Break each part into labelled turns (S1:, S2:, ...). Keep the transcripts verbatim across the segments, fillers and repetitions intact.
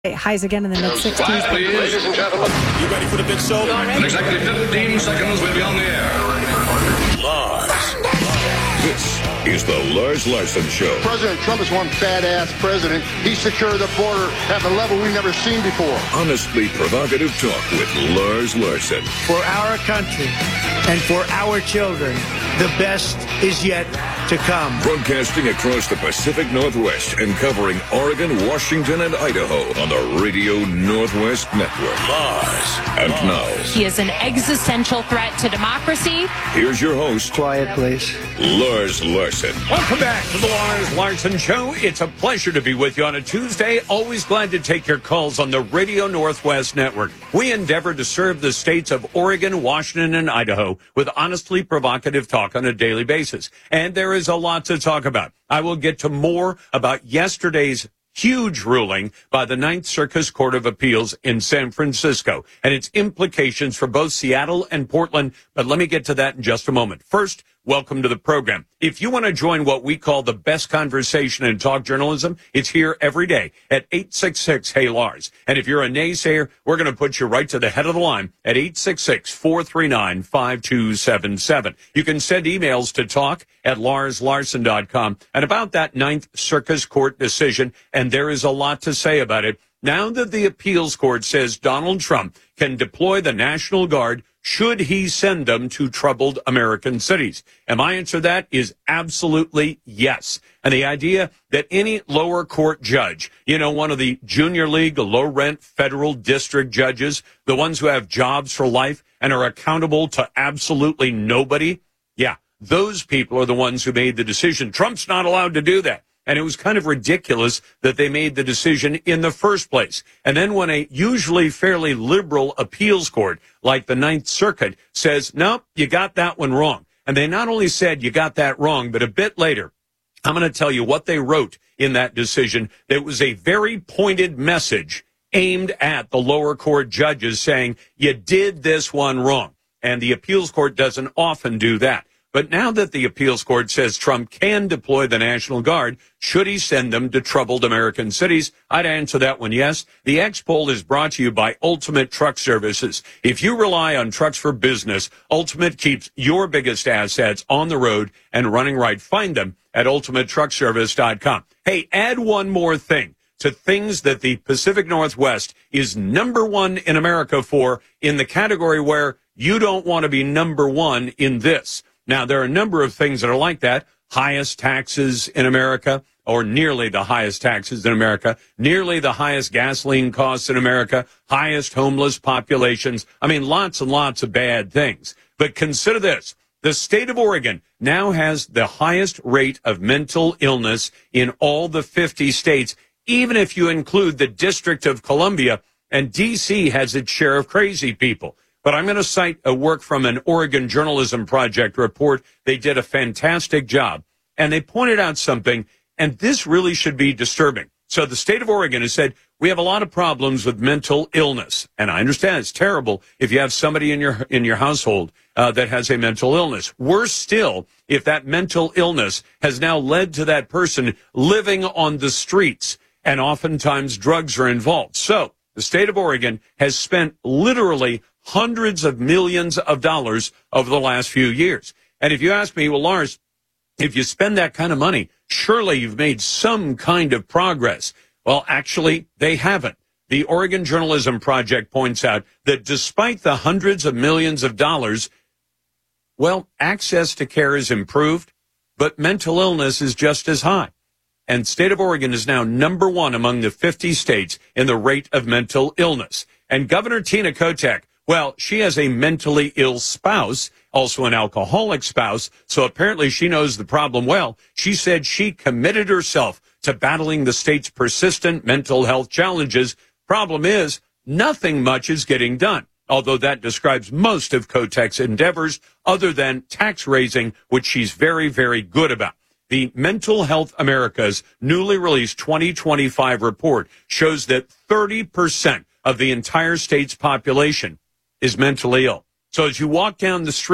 S1: Highs again in the mid sixties.
S2: Ladies and gentlemen,
S3: you ready for the big show?
S2: In exactly fifteen seconds, we'll be on the air.
S3: Lars.
S4: This is the Lars Larson Show.
S5: President Trump is one badass president. He secured the border at a level we've never seen before.
S4: Honestly provocative talk with Lars Larson.
S6: For our country and for our children, the best is yet to come.
S4: Broadcasting across the Pacific Northwest and covering Oregon, Washington, and Idaho on the Radio Northwest Network.
S3: Lars.
S4: And now,
S7: he is an existential threat to democracy.
S4: Here's your host.
S6: Quiet, please.
S4: Lars Larson.
S8: Welcome back to the Lars Larson Show. It's a pleasure to be with you on a Tuesday. Always glad to take your calls on the Radio Northwest Network. We endeavor to serve the states of Oregon, Washington, and Idaho with honestly provocative talk on a daily basis. And there is a lot to talk about. I will get to more about yesterday's huge ruling by the Ninth Circuit Court of Appeals in San Francisco and its implications for both Seattle and Portland. But let me get to that in just a moment. First, welcome to the program. If you want to join what we call the best conversation in talk journalism, it's here every day at eight six six, hey Lars. And if you're a naysayer, we're going to put you right to the head of the line at eight six six, four three nine, five two seven seven. You can send emails to talk at lars larson dot com. And about that Ninth Circuit Court decision, and there is a lot to say about it, now that the appeals court says Donald Trump can deploy the National Guard should he send them to troubled American cities? And my answer to that is absolutely yes. And the idea that any lower court judge, you know, one of the junior league, low-rent federal district judges, the ones who have jobs for life and are accountable to absolutely nobody, yeah, those people are the ones who made the decision. Trump's not allowed to do that. And it was kind of ridiculous that they made the decision in the first place. And then when a usually fairly liberal appeals court like the Ninth Circuit says, no, you got that one wrong. And they not only said you got that wrong, but a bit later, I'm going to tell you what they wrote in that decision. That was a very pointed message aimed at the lower court judges saying you did this one wrong. And the appeals court doesn't often do that. But now that the appeals court says Trump can deploy the National Guard, should he send them to troubled American cities? I'd answer that one yes. The X poll is brought to you by Ultimate Truck Services. If you rely on trucks for business, Ultimate keeps your biggest assets on the road and running right. Find them at ultimate truck service dot com. Hey, add one more thing to things that the Pacific Northwest is number one in America for in the category where you don't want to be number one in this. Now, there are a number of things that are like that. Highest taxes in America, or nearly the highest taxes in America, nearly the highest gasoline costs in America, highest homeless populations. I mean, lots and lots of bad things. But consider this. The state of Oregon now has the highest rate of mental illness in all the fifty states, even if you include the District of Columbia, and D C has its share of crazy people. But I'm going to cite a work from an Oregon Journalism Project report. They did a fantastic job, and they pointed out something, and this really should be disturbing. So the state of Oregon has said, we have a lot of problems with mental illness, and I understand it's terrible if you have somebody in your in your household uh, that has a mental illness. Worse still, if that mental illness has now led to that person living on the streets, and oftentimes drugs are involved. So the state of Oregon has spent literally hundreds of millions of dollars over the last few years. And if you ask me, well, Lars, if you spend that kind of money, surely you've made some kind of progress. Well, actually, they haven't. The Oregon Journalism Project points out that despite the hundreds of millions of dollars, well, access to care is improved, but mental illness is just as high. And state of Oregon is now number one among the fifty states in the rate of mental illness. And Governor Tina Kotek, well, she has a mentally ill spouse, also an alcoholic spouse, so apparently she knows the problem well. She said she committed herself to battling the state's persistent mental health challenges. Problem is, nothing much is getting done, although that describes most of Kotek's endeavors, other than tax raising, which she's very, very good about. The Mental Health America's newly released twenty twenty-five report shows that thirty percent of the entire state's population is mentally ill. So as you walk down the street,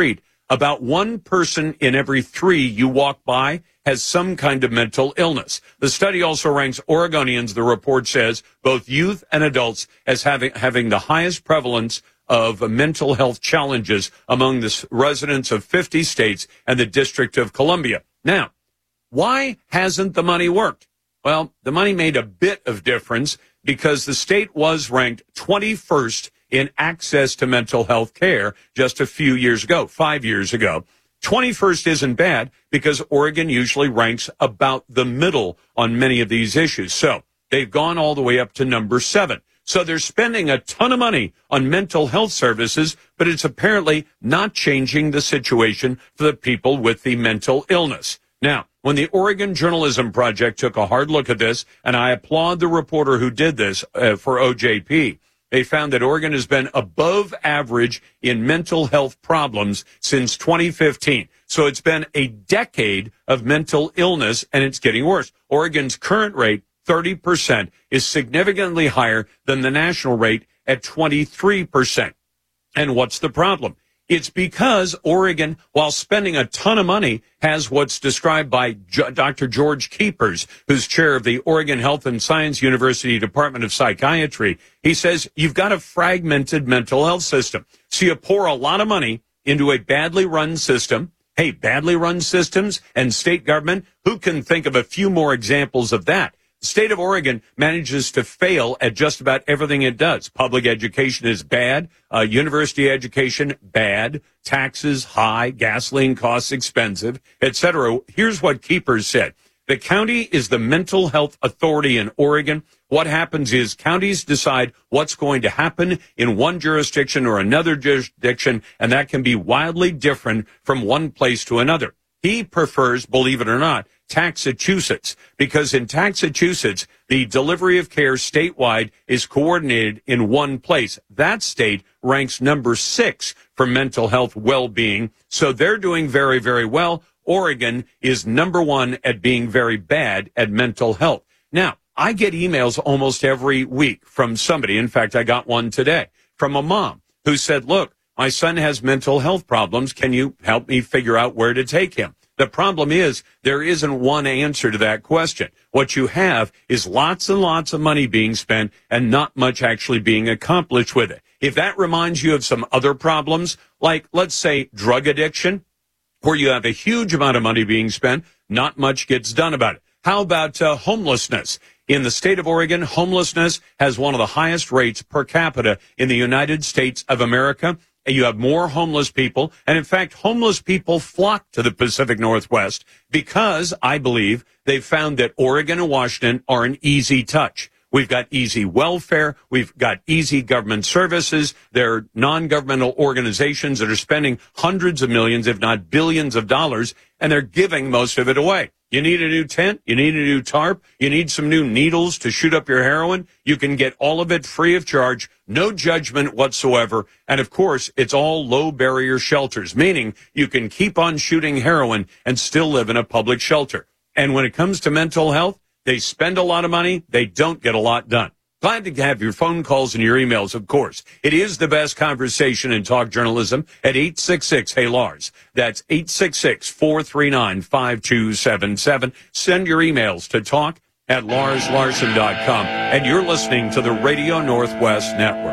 S8: about one person in every three you walk by has some kind of mental illness. The study also ranks Oregonians, the report says, both youth and adults, as having, having the highest prevalence of mental health challenges among the residents of fifty states and the District of Columbia. Now, why hasn't the money worked? Well, the money made a bit of difference because the state was ranked twenty-first in access to mental health care just a few years ago, five years ago. twenty-first isn't bad because Oregon usually ranks about the middle on many of these issues. So they've gone all the way up to number seven. So they're spending a ton of money on mental health services, but it's apparently not changing the situation for the people with the mental illness. Now, when the Oregon Journalism Project took a hard look at this, and I applaud the reporter who did this uh, for O J P, they found that Oregon has been above average in mental health problems since twenty fifteen. So it's been a decade of mental illness, and it's getting worse. Oregon's current rate, thirty percent, is significantly higher than the national rate at twenty-three percent. And what's the problem? It's because Oregon, while spending a ton of money, has what's described by Doctor George Keepers, who's chair of the Oregon Health and Science University Department of Psychiatry. He says you've got a fragmented mental health system. So you pour a lot of money into a badly run system. Hey, badly run systems and state government, who can think of a few more examples of that? The state of Oregon manages to fail at just about everything it does. Public education is bad. Uh, university education, bad. Taxes, high. Gasoline costs expensive, et cetera. Here's what Keepers said. The county is the mental health authority in Oregon. What happens is counties decide what's going to happen in one jurisdiction or another jurisdiction, and that can be wildly different from one place to another. He prefers, believe it or not, Taxachusetts, because in Taxachusetts, the delivery of care statewide is coordinated in one place. That state ranks number six for mental health well-being, so they're doing very, very well. Oregon is number one at being very bad at mental health. Now, I get emails almost every week from somebody. In fact, I got one today from a mom who said, look, my son has mental health problems. Can you help me figure out where to take him? The problem is there isn't one answer to that question. What you have is lots and lots of money being spent and not much actually being accomplished with it. If that reminds you of some other problems, like, let's say, drug addiction, where you have a huge amount of money being spent, not much gets done about it. How about uh, homelessness? In the state of Oregon, homelessness has one of the highest rates per capita in the United States of America. You have more homeless people, and in fact, homeless people flock to the Pacific Northwest because, I believe, they've found that Oregon and Washington are an easy touch. We've got easy welfare. We've got easy government services. There are non-governmental organizations that are spending hundreds of millions, if not billions of dollars, and they're giving most of it away. You need a new tent. You need a new tarp. You need some new needles to shoot up your heroin. You can get all of it free of charge, no judgment whatsoever. And of course, it's all low barrier shelters, meaning you can keep on shooting heroin and still live in a public shelter. And when it comes to mental health, they spend a lot of money. They don't get a lot done. Glad to have your phone calls and your emails, of course. It is the best conversation in talk journalism at eight six six, hey, Lars. That's eight six six, four three nine, five two seven seven. Send your emails to talk at lars larson dot com. And you're listening to the Radio Northwest Network.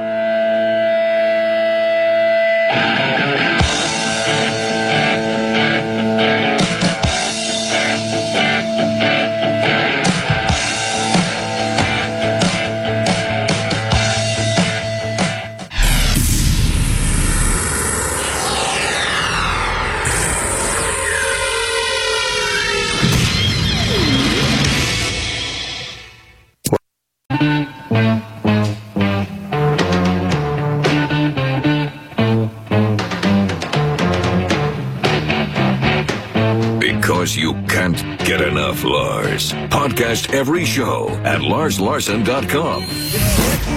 S4: Because you can't get enough Lars. Podcast every show at lars larson dot com.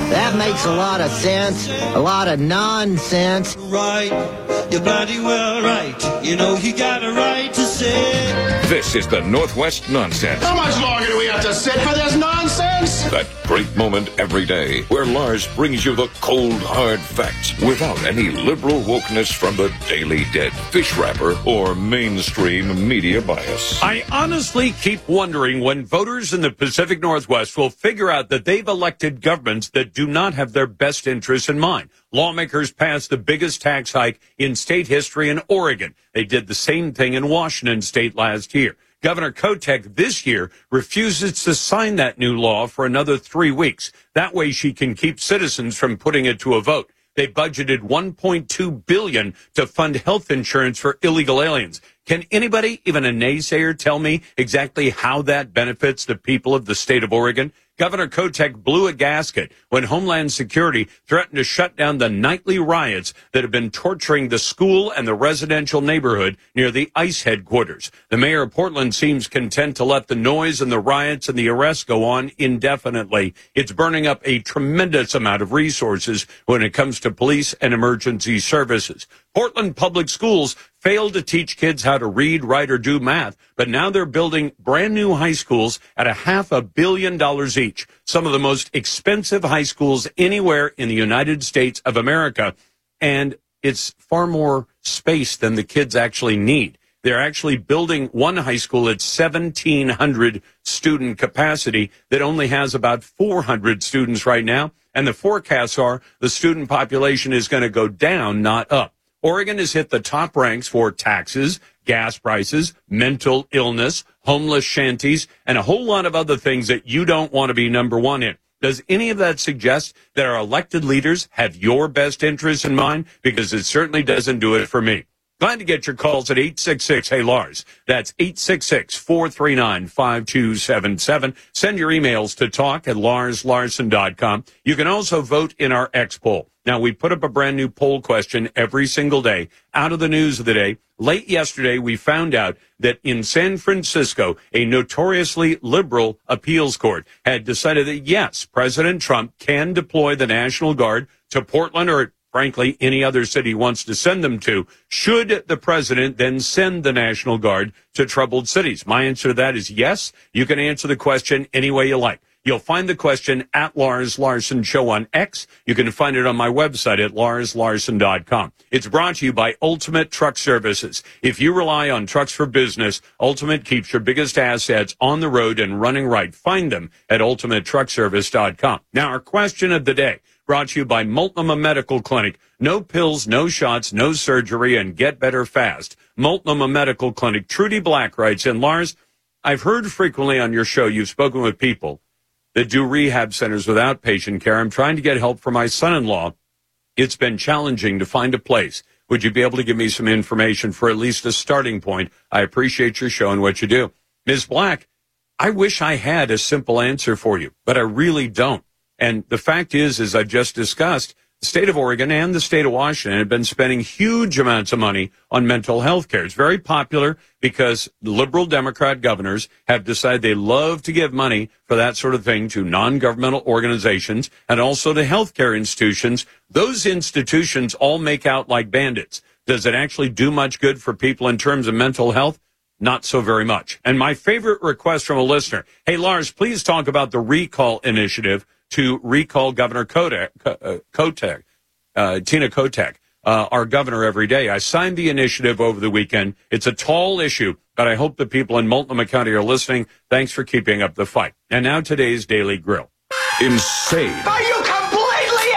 S1: That makes a lot of sense. A lot of nonsense.
S9: Right, you're bloody well right. You know you got a right to say.
S4: This is the Northwest Nonsense.
S5: How much longer do we have to sit for this nonsense?
S4: That great moment every day where Lars brings you the cold, hard facts without any liberal wokeness from the Daily Dead, fish wrapper, or mainstream media bias.
S8: I honestly keep wondering when voters in the Pacific Northwest will figure out that they've elected governments that do not have their best interests in mind. Lawmakers passed the biggest tax hike in state history in Oregon. They did the same thing in Washington state last year. Governor Kotek this year refuses to sign that new law for another three weeks. That way she can keep citizens from putting it to a vote. They budgeted one point two billion dollars to fund health insurance for illegal aliens. Can anybody, even a naysayer, tell me exactly how that benefits the people of the state of Oregon? Governor Kotek blew a gasket when Homeland Security threatened to shut down the nightly riots that have been torturing the school and the residential neighborhood near the ICE headquarters. The mayor of Portland seems content to let the noise and the riots and the arrests go on indefinitely. It's burning up a tremendous amount of resources when it comes to police and emergency services. Portland Public Schools failed to teach kids how to read, write, or do math, but now they're building brand new high schools at a half a billion dollars each. Some of the most expensive high schools anywhere in the United States of America, and it's far more space than the kids actually need. They're actually building one high school at seventeen hundred student capacity that only has about four hundred students right now, and the forecasts are the student population is going to go down, not up. Oregon has hit the top ranks for taxes, gas prices, mental illness, homeless shanties, and a whole lot of other things that you don't want to be number one in. Does any of that suggest that our elected leaders have your best interests in mind? Because it certainly doesn't do it for me. Glad to get your calls at eight six six, hey Lars. That's eight six six, four three nine, five two seven seven. Send your emails to talk at lars larson dot com. You can also vote in our X poll. Now, we put up a brand new poll question every single day. Out of the news of the day, late yesterday, we found out that in San Francisco, a notoriously liberal appeals court had decided that, yes, President Trump can deploy the National Guard to Portland or, frankly, any other city he wants to send them to, should the president then send the National Guard to troubled cities. My answer to that is yes. You can answer the question any way you like. You'll find the question at Lars Larson Show on X. You can find it on my website at lars larson dot com. It's brought to you by Ultimate Truck Services. If you rely on trucks for business, Ultimate keeps your biggest assets on the road and running right. Find them at ultimate truck service dot com. Now, our question of the day, brought to you by Multnomah Medical Clinic. No pills, no shots, no surgery, and get better fast. Multnomah Medical Clinic. Trudy Black writes, and Lars, I've heard frequently on your show you've spoken with people that do rehab centers with outpatient care. I'm trying to get help for my son-in-law. It's been challenging to find a place. Would you be able to give me some information for at least a starting point? I appreciate your show and what you do. Miz Black, I wish I had a simple answer for you, but I really don't. And the fact is, as I've just discussed, the state of Oregon and the state of Washington have been spending huge amounts of money on mental health care. It's very popular because liberal Democrat governors have decided they love to give money for that sort of thing to non-governmental organizations and also to healthcare institutions. Those institutions all make out like bandits. Does it actually do much good for people in terms of mental health? Not so very much. And my favorite request from a listener, hey, Lars, please talk about the recall initiative to recall Governor Kotek, uh, Kotek uh, Tina Kotek, uh, our governor every day. I signed the initiative over the weekend. It's a tall issue, but I hope the people in Multnomah County are listening. Thanks for keeping up the fight. And now today's Daily Grill.
S4: Insane.
S10: Are you completely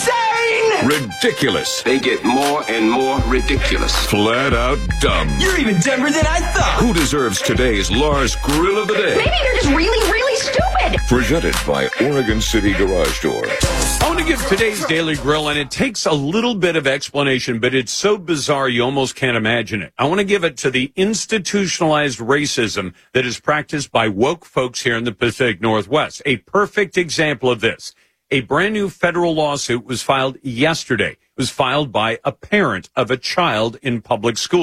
S10: insane?
S4: Ridiculous.
S11: They get more and more ridiculous.
S4: Flat out dumb.
S10: You're even dumber than I thought.
S4: Who deserves today's Lars Grill of the Day?
S7: Maybe you're just really, really stupid.
S4: Presented by Oregon City Garage Door.
S8: I want to give today's Daily Grill, and it takes a little bit of explanation, but it's so bizarre you almost can't imagine it. I want to give it to the institutionalized racism that is practiced by woke folks here in the Pacific Northwest. A perfect example of this. A brand new federal lawsuit was filed yesterday. It was filed by a parent of a child in public school.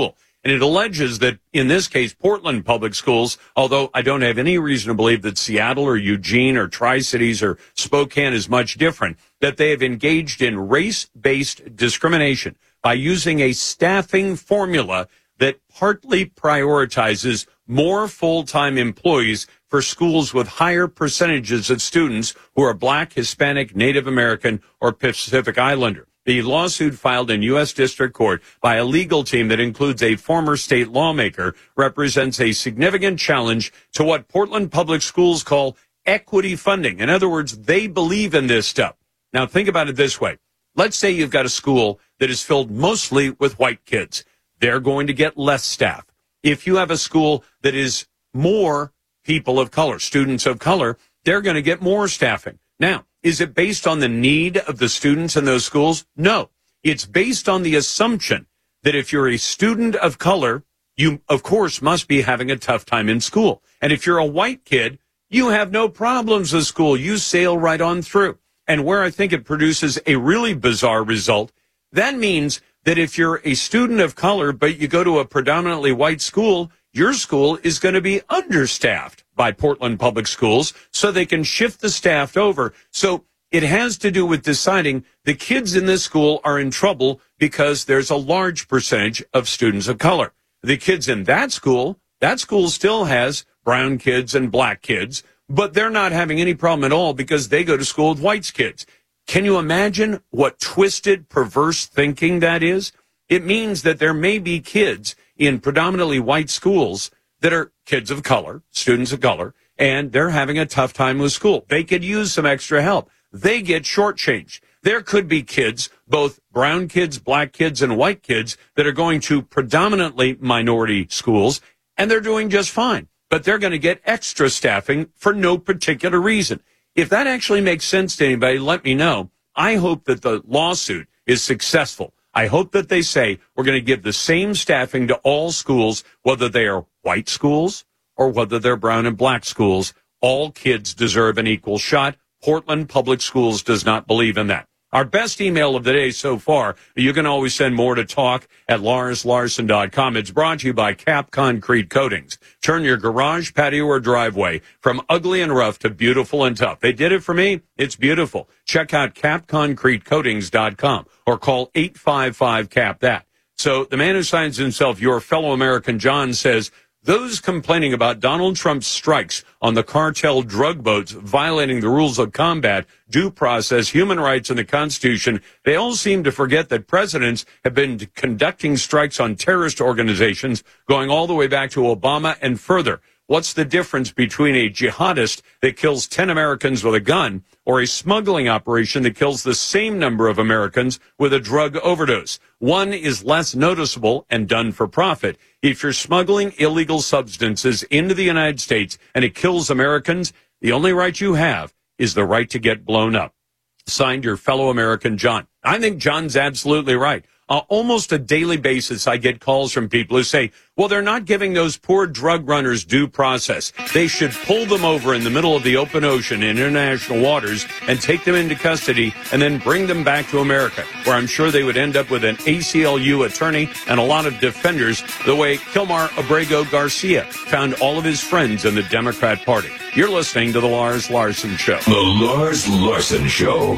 S8: And it alleges that, in this case, Portland Public Schools, although I don't have any reason to believe that Seattle or Eugene or Tri-Cities or Spokane is much different, that they have engaged in race-based discrimination by using a staffing formula that partly prioritizes more full-time employees for schools with higher percentages of students who are Black, Hispanic, Native American, or Pacific Islander. The lawsuit filed in U S District Court by a legal team that includes a former state lawmaker represents a significant challenge to what Portland Public Schools call equity funding. In other words, they believe in this stuff. Now, think about it this way. Let's say you've got a school that is filled mostly with white kids. They're going to get less staff. If you have a school that is more people of color, students of color, they're going to get more staffing. Now, is it based on the need of the students in those schools? No. It's based on the assumption that if you're a student of color, you, of course, must be having a tough time in school. And if you're a white kid, you have no problems with school. You sail right on through. And where I think it produces a really bizarre result, that means that if you're a student of color, but you go to a predominantly white school, your school is going to be understaffed by Portland Public Schools so they can shift the staff over. So it has to do with deciding the kids in this school are in trouble because there's a large percentage of students of color. The kids in that school, that school still has brown kids and black kids, but they're not having any problem at all because they go to school with white kids. Can you imagine what twisted, perverse thinking that is? It means that there may be kids in predominantly white schools that are kids of color, students of color, and they're having a tough time with school. They could use some extra help. They get shortchanged. There could be kids, both brown kids, black kids, and white kids, that are going to predominantly minority schools, and they're doing just fine. But they're going to get extra staffing for no particular reason. If that actually makes sense to anybody, let me know. I hope that the lawsuit is successful. I hope that they say we're going to give the same staffing to all schools, whether they are white schools or whether they're brown and black schools. All kids deserve an equal shot. Portland Public Schools does not believe in that. Our best email of the day so far, you can always send more to talk at Lars Larson dot com. It's brought to you by Cap Concrete Coatings. Turn your garage, patio, or driveway from ugly and rough to beautiful and tough. They did it for me. It's beautiful. Check out Cap Concrete Coatings dot com or call eight five five, C A P, that. So the man who signs himself your fellow American John says, those complaining about Donald Trump's strikes on the cartel drug boats violating the rules of combat, due process, human rights, and the Constitution, they all seem to forget that presidents have been conducting strikes on terrorist organizations going all the way back to Obama and further. What's the difference between a jihadist that kills ten Americans with a gun or a smuggling operation that kills the same number of Americans with a drug overdose? One is less noticeable and done for profit. If you're smuggling illegal substances into the United States and it kills Americans, the only right you have is the right to get blown up. Signed, your fellow American John. I think John's absolutely right. Uh, almost a daily basis, I get calls from people who say, well, they're not giving those poor drug runners due process. They should pull them over in the middle of the open ocean in international waters and take them into custody and then bring them back to America, where I'm sure they would end up with an A C L U attorney and a lot of defenders, the way Kilmar Abrego Garcia found all of his friends in the Democrat Party. You're listening to The Lars Larson Show.
S4: The Lars Larson Show.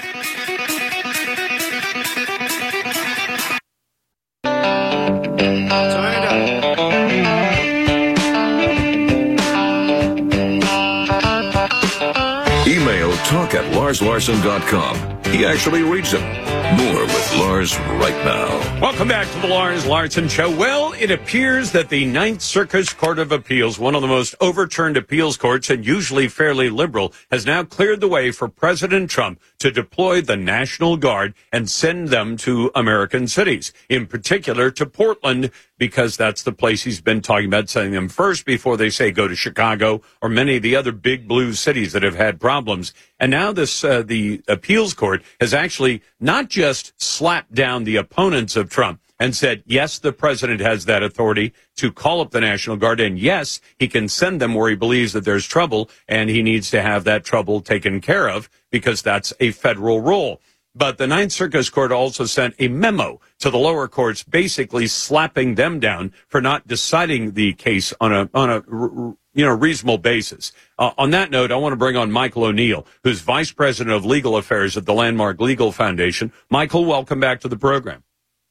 S4: Email talk at Lars Larson dot com. He actually reads them. More with Lars right now.
S8: Welcome back to the Lars Larson Show. Well, it appears that the Ninth Circuit Court of Appeals, one of the most overturned appeals courts and usually fairly liberal, has now cleared the way for President Trump to deploy the National Guard and send them to American cities, in particular to Portland, because that's the place he's been talking about sending them first before they say go to Chicago or many of the other big blue cities that have had problems. And now this uh, the appeals court has actually not just slapped down the opponents of Trump and said, yes, the president has that authority to call up the National Guard, and yes, he can send them where he believes that there's trouble, and he needs to have that trouble taken care of because that's a federal role. But the Ninth Circuit Court also sent a memo to the lower courts, basically slapping them down for not deciding the case on a on a you know reasonable basis. Uh, on that note, I want to bring on Michael O'Neill, who's Vice President of Legal Affairs at the Landmark Legal Foundation. Michael, welcome back to the program.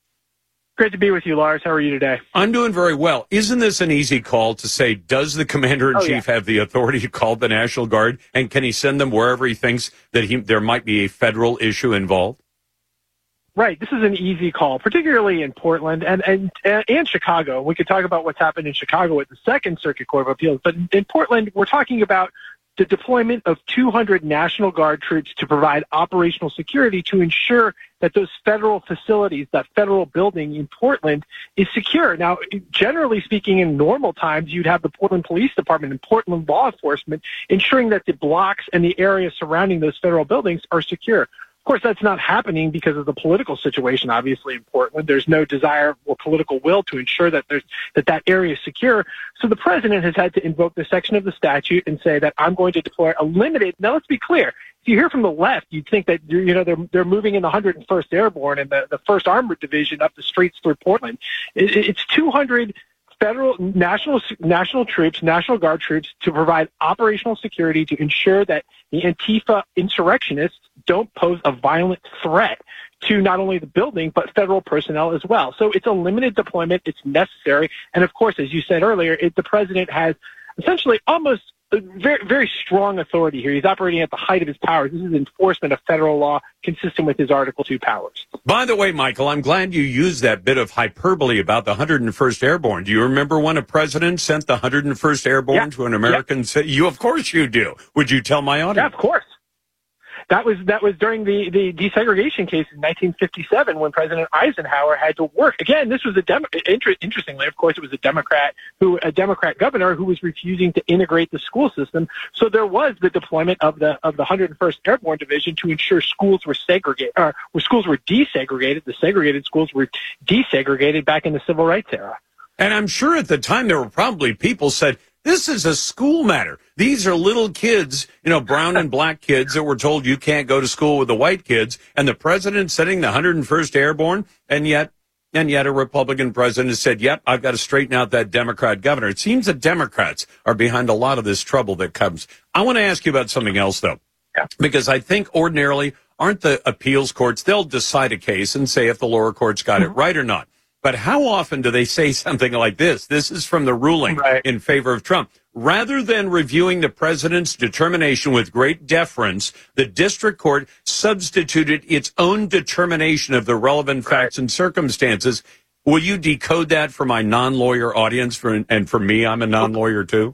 S12: Great to be with you, Lars. How are you today?
S8: I'm doing very well. Isn't this an easy call to say, does the Commander-in-Chief oh, yeah. have the authority to call the National Guard, and can he send them wherever he thinks that he, there might be a federal issue involved?
S12: Right. This is an easy call, particularly in Portland and, and, and Chicago. We could talk about what's happened in Chicago at the Second Circuit Court of Appeals, but in Portland, we're talking about the deployment of two hundred National Guard troops to provide operational security to ensure that those federal facilities, that federal building in Portland, is secure. Now, generally speaking, in normal times, you'd have the Portland Police Department and Portland law enforcement ensuring that the blocks and the areas surrounding those federal buildings are secure. Of course, that's not happening because of the political situation, obviously, in Portland. There's no desire or political will to ensure that there's that that area is secure. So the president has had to invoke the section of the statute and say that I'm going to deploy a limited. Now, let's be clear. If you hear from the left, you'd think that you know they're they're moving in the one hundred first Airborne and the, the first Armored Division up the streets through Portland. It, it's two hundred federal national national troops, National Guard troops, to provide operational security to ensure that the Antifa insurrectionists don't pose a violent threat to not only the building, but federal personnel as well. So it's a limited deployment. It's necessary. And of course, as you said earlier, it, the president has essentially almost a very, very strong authority here. He's operating at the height of his powers. This is enforcement of federal law consistent with his Article two powers.
S8: By the way, Michael, I'm glad you used that bit of hyperbole about the one hundred first Airborne. Do you remember when a president sent the one hundred first Airborne yeah. to an American city? You, of course you do. Would you tell my audience?
S12: Yeah, of course. That was that was during the, the desegregation case in nineteen fifty-seven when President Eisenhower had to work. Again, this was a Demo- inter- interestingly, of course, it was a Democrat who a Democrat governor who was refusing to integrate the school system. So there was the deployment of the of the one hundred first Airborne Division to ensure schools were segregated, or where schools were desegregated. The segregated schools were desegregated back in the Civil Rights era.
S8: And I'm sure at the time there were probably people said, this is a school matter. These are little kids, you know, brown and black kids that were told you can't go to school with the white kids. And the president sending the one hundred first Airborne, and yet and yet a Republican president has said, yep, I've got to straighten out that Democrat governor. It seems that Democrats are behind a lot of this trouble that comes. I want to ask you about something else, though, yeah. because I think ordinarily aren't the appeals courts, they'll decide a case and say if the lower courts got mm-hmm. it right or not. But how often do they say something like this? This is from the ruling right. in favor of Trump. Rather than reviewing the president's determination with great deference, the district court substituted its own determination of the relevant right. facts and circumstances. Will you decode that for my non-lawyer audience? For, and for me, I'm a non-lawyer too.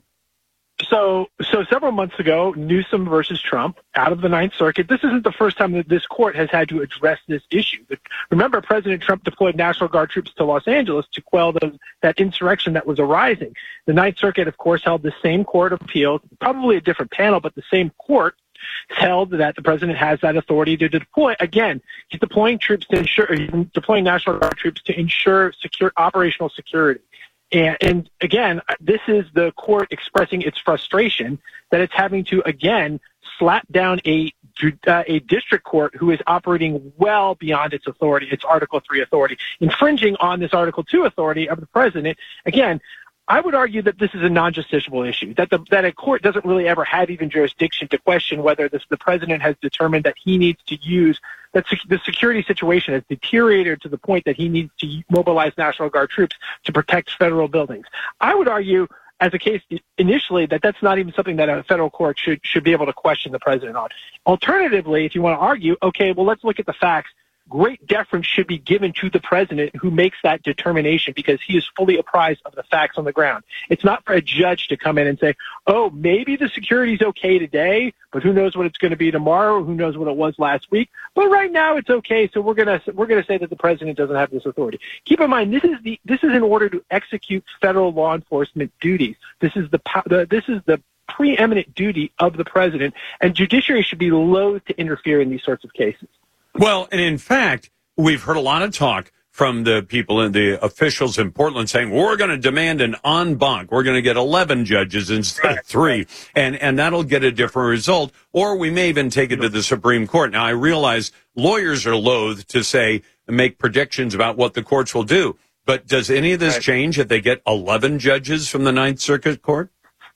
S12: So, so several months ago, Newsom versus Trump out of the Ninth Circuit. This isn't the first time that this court has had to address this issue. But remember, President Trump deployed National Guard troops to Los Angeles to quell the, that insurrection that was arising. The Ninth Circuit, of course, held the same court of appeals, probably a different panel, but the same court held that the president has that authority to deploy. Again, he's deploying troops to ensure, he's deploying National Guard troops to ensure secure operational security. And, and again, this is the court expressing its frustration that it's having to, again, slap down a uh, a district court who is operating well beyond its authority, its Article three authority, infringing on this Article two authority of the president. Again, I would argue that this is a non-justiciable issue, that the, that a court doesn't really ever have even jurisdiction to question whether this, the president has determined that he needs to use, that sec- the security situation has deteriorated to the point that he needs to mobilize National Guard troops to protect federal buildings. I would argue, as a case initially, that that's not even something that a federal court should, should be able to question the president on. Alternatively, if you want to argue, okay, well, let's look at the facts. Great deference should be given to the president who makes that determination because he is fully apprised of the facts on the ground. It's not for a judge to come in and say, oh, maybe the security's okay today, but who knows what it's going to be tomorrow, who knows what it was last week. But right now it's okay, so we're going to we're going to say that the president doesn't have this authority. Keep in mind, this is the this is in order to execute federal law enforcement duties. This is the, the this is the preeminent duty of the president, and judiciary should be loath to interfere in these sorts of cases.
S8: Well, and in fact, we've heard a lot of talk from the people and the officials in Portland saying, we're going to demand an en banc. We're going to get eleven judges instead of three, and, and that'll get a different result. Or we may even take it to the Supreme Court. Now, I realize lawyers are loath to say, make predictions about what the courts will do. But does any of this
S12: right.
S8: change if they get eleven judges from the Ninth Circuit Court?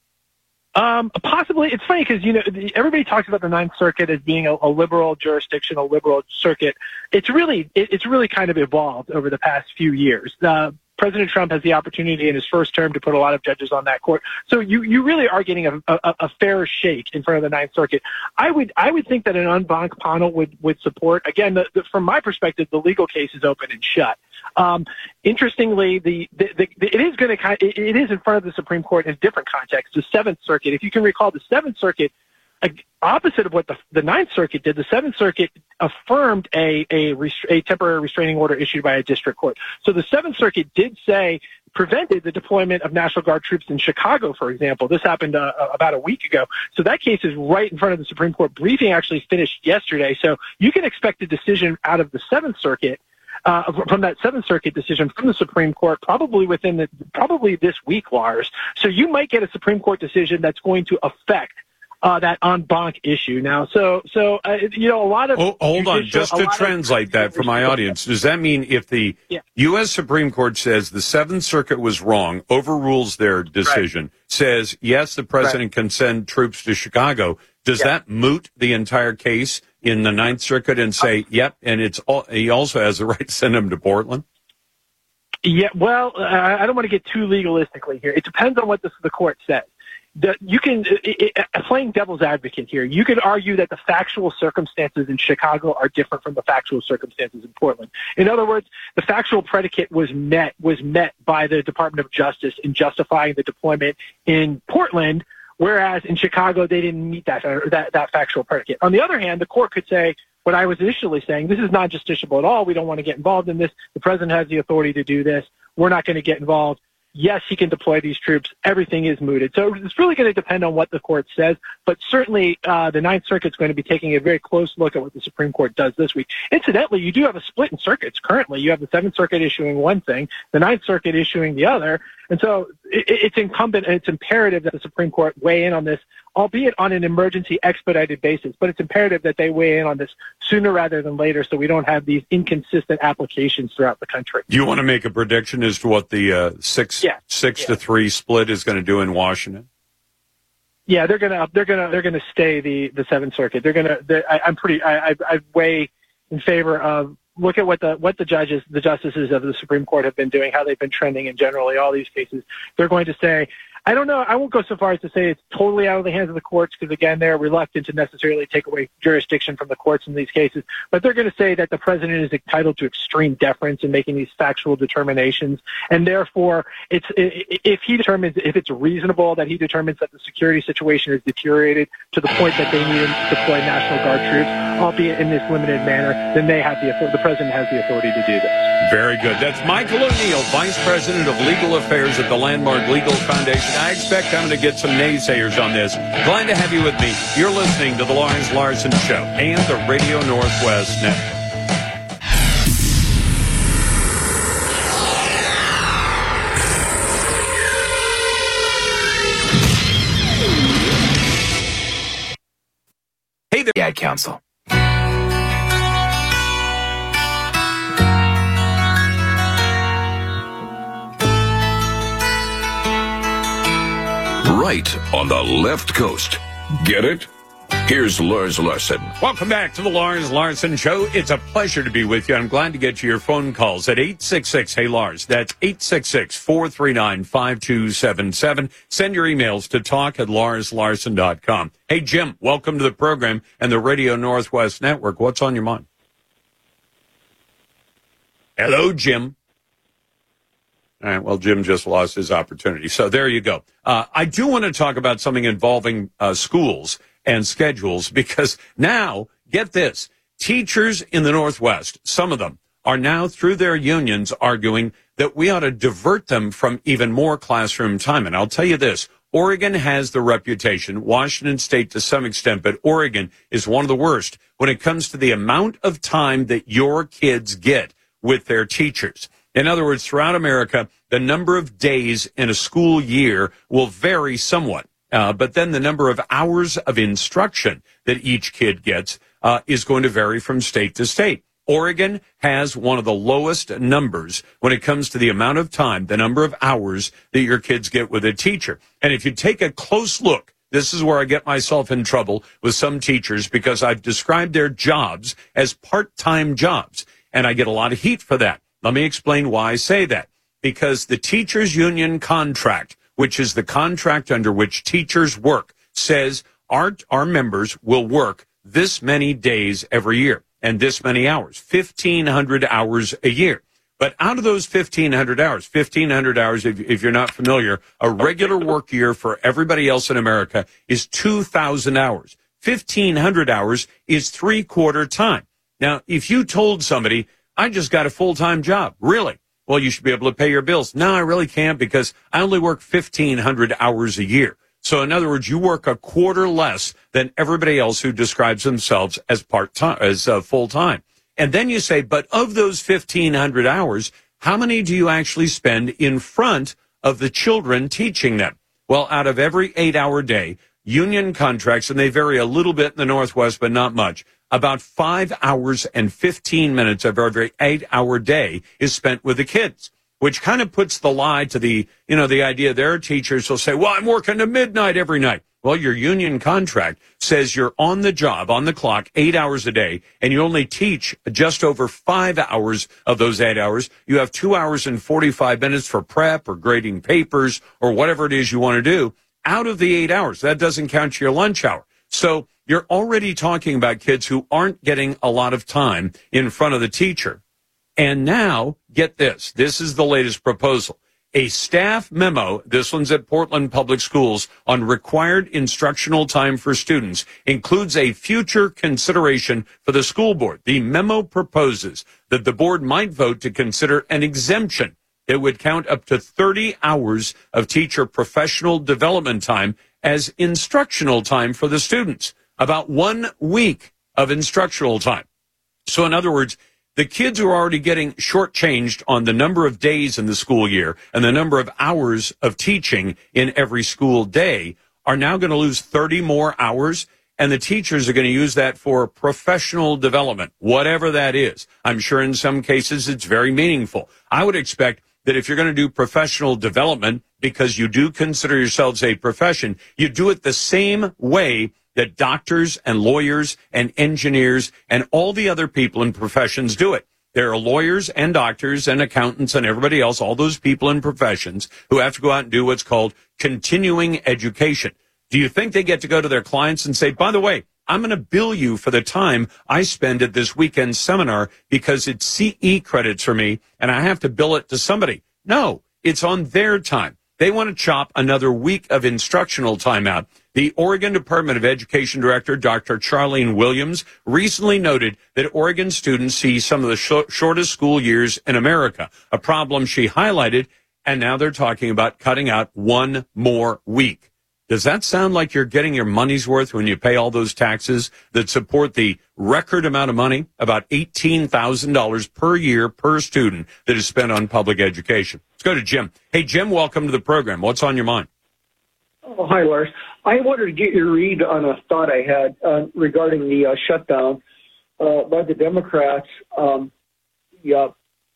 S12: Um, possibly. It's funny because, you know, the, everybody talks about the Ninth Circuit as being a, a liberal jurisdiction, a liberal circuit. It's really, it, it's really kind of evolved over the past few years. Uh, President Trump has the opportunity in his first term to put a lot of judges on that court. So you, you really are getting a, a, a fair shake in front of the Ninth Circuit. I would I would think that an en banc panel would, would support. Again, the, the, from my perspective, the legal case is open and shut. Um, interestingly, the, the, the, the it is going to kind it, it is in front of the Supreme Court in a different context. The Seventh Circuit, if you can recall, the Seventh Circuit, opposite of what the, the Ninth Circuit did, the Seventh Circuit affirmed a, a, a temporary restraining order issued by a district court. So the Seventh Circuit did say, prevented the deployment of National Guard troops in Chicago, for example. This happened uh, about a week ago. So that case is right in front of the Supreme Court. Briefing actually finished yesterday. So you can expect a decision out of the Seventh Circuit, uh, from that Seventh Circuit decision from the Supreme Court, probably within the, probably this week, Lars. So you might get a Supreme Court decision that's going to affect Uh, that en banc issue now. So, so uh, you know, a lot of...
S8: Oh, hold on, just to translate that for my audience, does that mean if the
S12: yeah.
S8: U S Supreme Court says the Seventh Circuit was wrong, overrules their decision, right. says, yes, the president right. can send troops to Chicago, does yeah. that moot the entire case in the Ninth Circuit and say, uh, yep, and it's all, he also has the right to send him to Portland?
S12: Yeah, well, I don't want to get too legalistically here. It depends on what the, the court says. The, you can, it, it, playing devil's advocate here, you could argue that the factual circumstances in Chicago are different from the factual circumstances in Portland. In other words, the factual predicate was met, was met by the Department of Justice in justifying the deployment in Portland, whereas in Chicago they didn't meet that, that, that factual predicate. On the other hand, the court could say, what I was initially saying, this is not justiciable at all. We don't want to get involved in this. The president has the authority to do this. We're not going to get involved. Yes, he can deploy these troops. Everything is mooted. So it's really going to depend on what the court says. But certainly uh, the Ninth Circuit is going to be taking a very close look at what the Supreme Court does this week. Incidentally, you do have a split in circuits currently. You have the Seventh Circuit issuing one thing, the Ninth Circuit issuing the other. And so it, it's incumbent and it's imperative that the Supreme Court weigh in on this, albeit on an emergency expedited basis. But it's imperative that they weigh in on this sooner rather than later so we don't have these inconsistent applications throughout the country.
S8: Do you want to make a prediction as to what the uh, six yeah. six yeah. to three split is going to do in Washington?
S12: Yeah, they're gonna they're gonna they're gonna stay the, the Seventh Circuit. They're gonna. They're, I, I'm pretty. I, I I weigh in favor of. Look at what the what the judges, the justices of the Supreme Court have been doing, how they've been trending in generally all these cases. They're going to say, I don't know, I won't go so far as to say it's totally out of the hands of the courts because, again, they're reluctant to necessarily take away jurisdiction from the courts in these cases. But they're going to say that the president is entitled to extreme deference in making these factual determinations. And therefore, it's if he determines, if it's reasonable that he determines that the security situation is deteriorated to the point that they need to deploy National Guard troops, albeit in this limited manner, then they have the the president has the authority to do this.
S8: Very good. That's Michael O'Neill, Vice President of Legal Affairs at the Landmark Legal Foundation. I expect I'm going to get some naysayers on this. Glad to have you with me. You're listening to The Lars Larson Show and the Radio Northwest Network. Hey there, Ad Council.
S4: Right on the left coast. Get it? Here's Lars Larson.
S8: Welcome back to the Lars Larson Show. It's a pleasure to be with you. I'm glad to get you your phone calls at eight six six, hey Lars. That's eight six six, four three nine, five two seven seven. Send your emails to talk at lars larson dot com. Hey, Jim, welcome to the program and the Radio Northwest Network. What's on your mind? Hello, Jim. All right, well, Jim just lost his opportunity. So there you go. Uh, I do want to talk about something involving uh, schools and schedules because now, get this, teachers in the Northwest, some of them, are now through their unions arguing that we ought to divert them from even more classroom time. And I'll tell you this, Oregon has the reputation, Washington State to some extent, but Oregon is one of the worst when it comes to the amount of time that your kids get with their teachers. In other words, throughout America, the number of days in a school year will vary somewhat. Uh, but then the number of hours of instruction that each kid gets uh, is going to vary from state to state. Oregon has one of the lowest numbers when it comes to the amount of time, the number of hours that your kids get with a teacher. And if you take a close look, this is where I get myself in trouble with some teachers because I've described their jobs as part-time jobs, and I get a lot of heat for that. Let me explain why I say that. Because the teachers' union contract, which is the contract under which teachers work, says our, our members will work this many days every year. And this many hours, fifteen hundred hours a year. But out of those fifteen hundred hours, fifteen hundred hours, if, if you're not familiar, a regular work year for everybody else in America is two thousand hours. fifteen hundred hours is three-quarter time. Now, if you told somebody, I just got a full-time job, really? Well, you should be able to pay your bills. No, I really can't because I only work fifteen hundred hours a year. So in other words, you work a quarter less than everybody else who describes themselves as part-time, as uh, full-time. And then you say, but of those fifteen hundred hours, how many do you actually spend in front of the children teaching them? Well, out of every eight-hour day, union contracts, and they vary a little bit in the Northwest, but not much, about five hours and fifteen minutes of every eight-hour day is spent with the kids, which kind of puts the lie to the, you know, the idea their teachers will say, well, I'm working to midnight every night. Well, your union contract says you're on the job, on the clock, eight hours a day, and you only teach just over five hours of those eight hours. You have two hours and forty-five minutes for prep or grading papers or whatever it is you want to do out of the eight hours. That doesn't count your lunch hour. So you're already talking about kids who aren't getting a lot of time in front of the teacher. And now, get this, this is the latest proposal. A staff memo, this one's at Portland Public Schools, on required instructional time for students includes a future consideration for the school board. The memo proposes that the board might vote to consider an exemption that would count up to thirty hours of teacher professional development time as instructional time for the students, about one week of instructional time. So in other words, the kids who are already getting shortchanged on the number of days in the school year and the number of hours of teaching in every school day are now going to lose thirty more hours, and the teachers are going to use that for professional development, whatever that is. I'm sure in some cases it's very meaningful. I would expect that if you're going to do professional development, because you do consider yourselves a profession, you do it the same way that doctors and lawyers and engineers and all the other people in professions do it. There are lawyers and doctors and accountants and everybody else, all those people in professions who have to go out and do what's called continuing education. Do you think they get to go to their clients and say, by the way, I'm going to bill you for the time I spend at this weekend seminar because it's C E credits for me and I have to bill it to somebody? No, it's on their time. They want to chop another week of instructional time out. The Oregon Department of Education Director, Doctor Charlene Williams, recently noted that Oregon students see some of the sh- shortest school years in America, a problem she highlighted, and now they're talking about cutting out one more week. Does that sound like you're getting your money's worth when you pay all those taxes that support the record amount of money, about eighteen thousand dollars per year per student that is spent on public education? Let's go to Jim. Hey, Jim, welcome to the program. What's on your mind?
S13: Oh, hi, Lars. I wanted to get your read on a thought I had uh, regarding the uh, shutdown uh, by the Democrats. Um, the uh,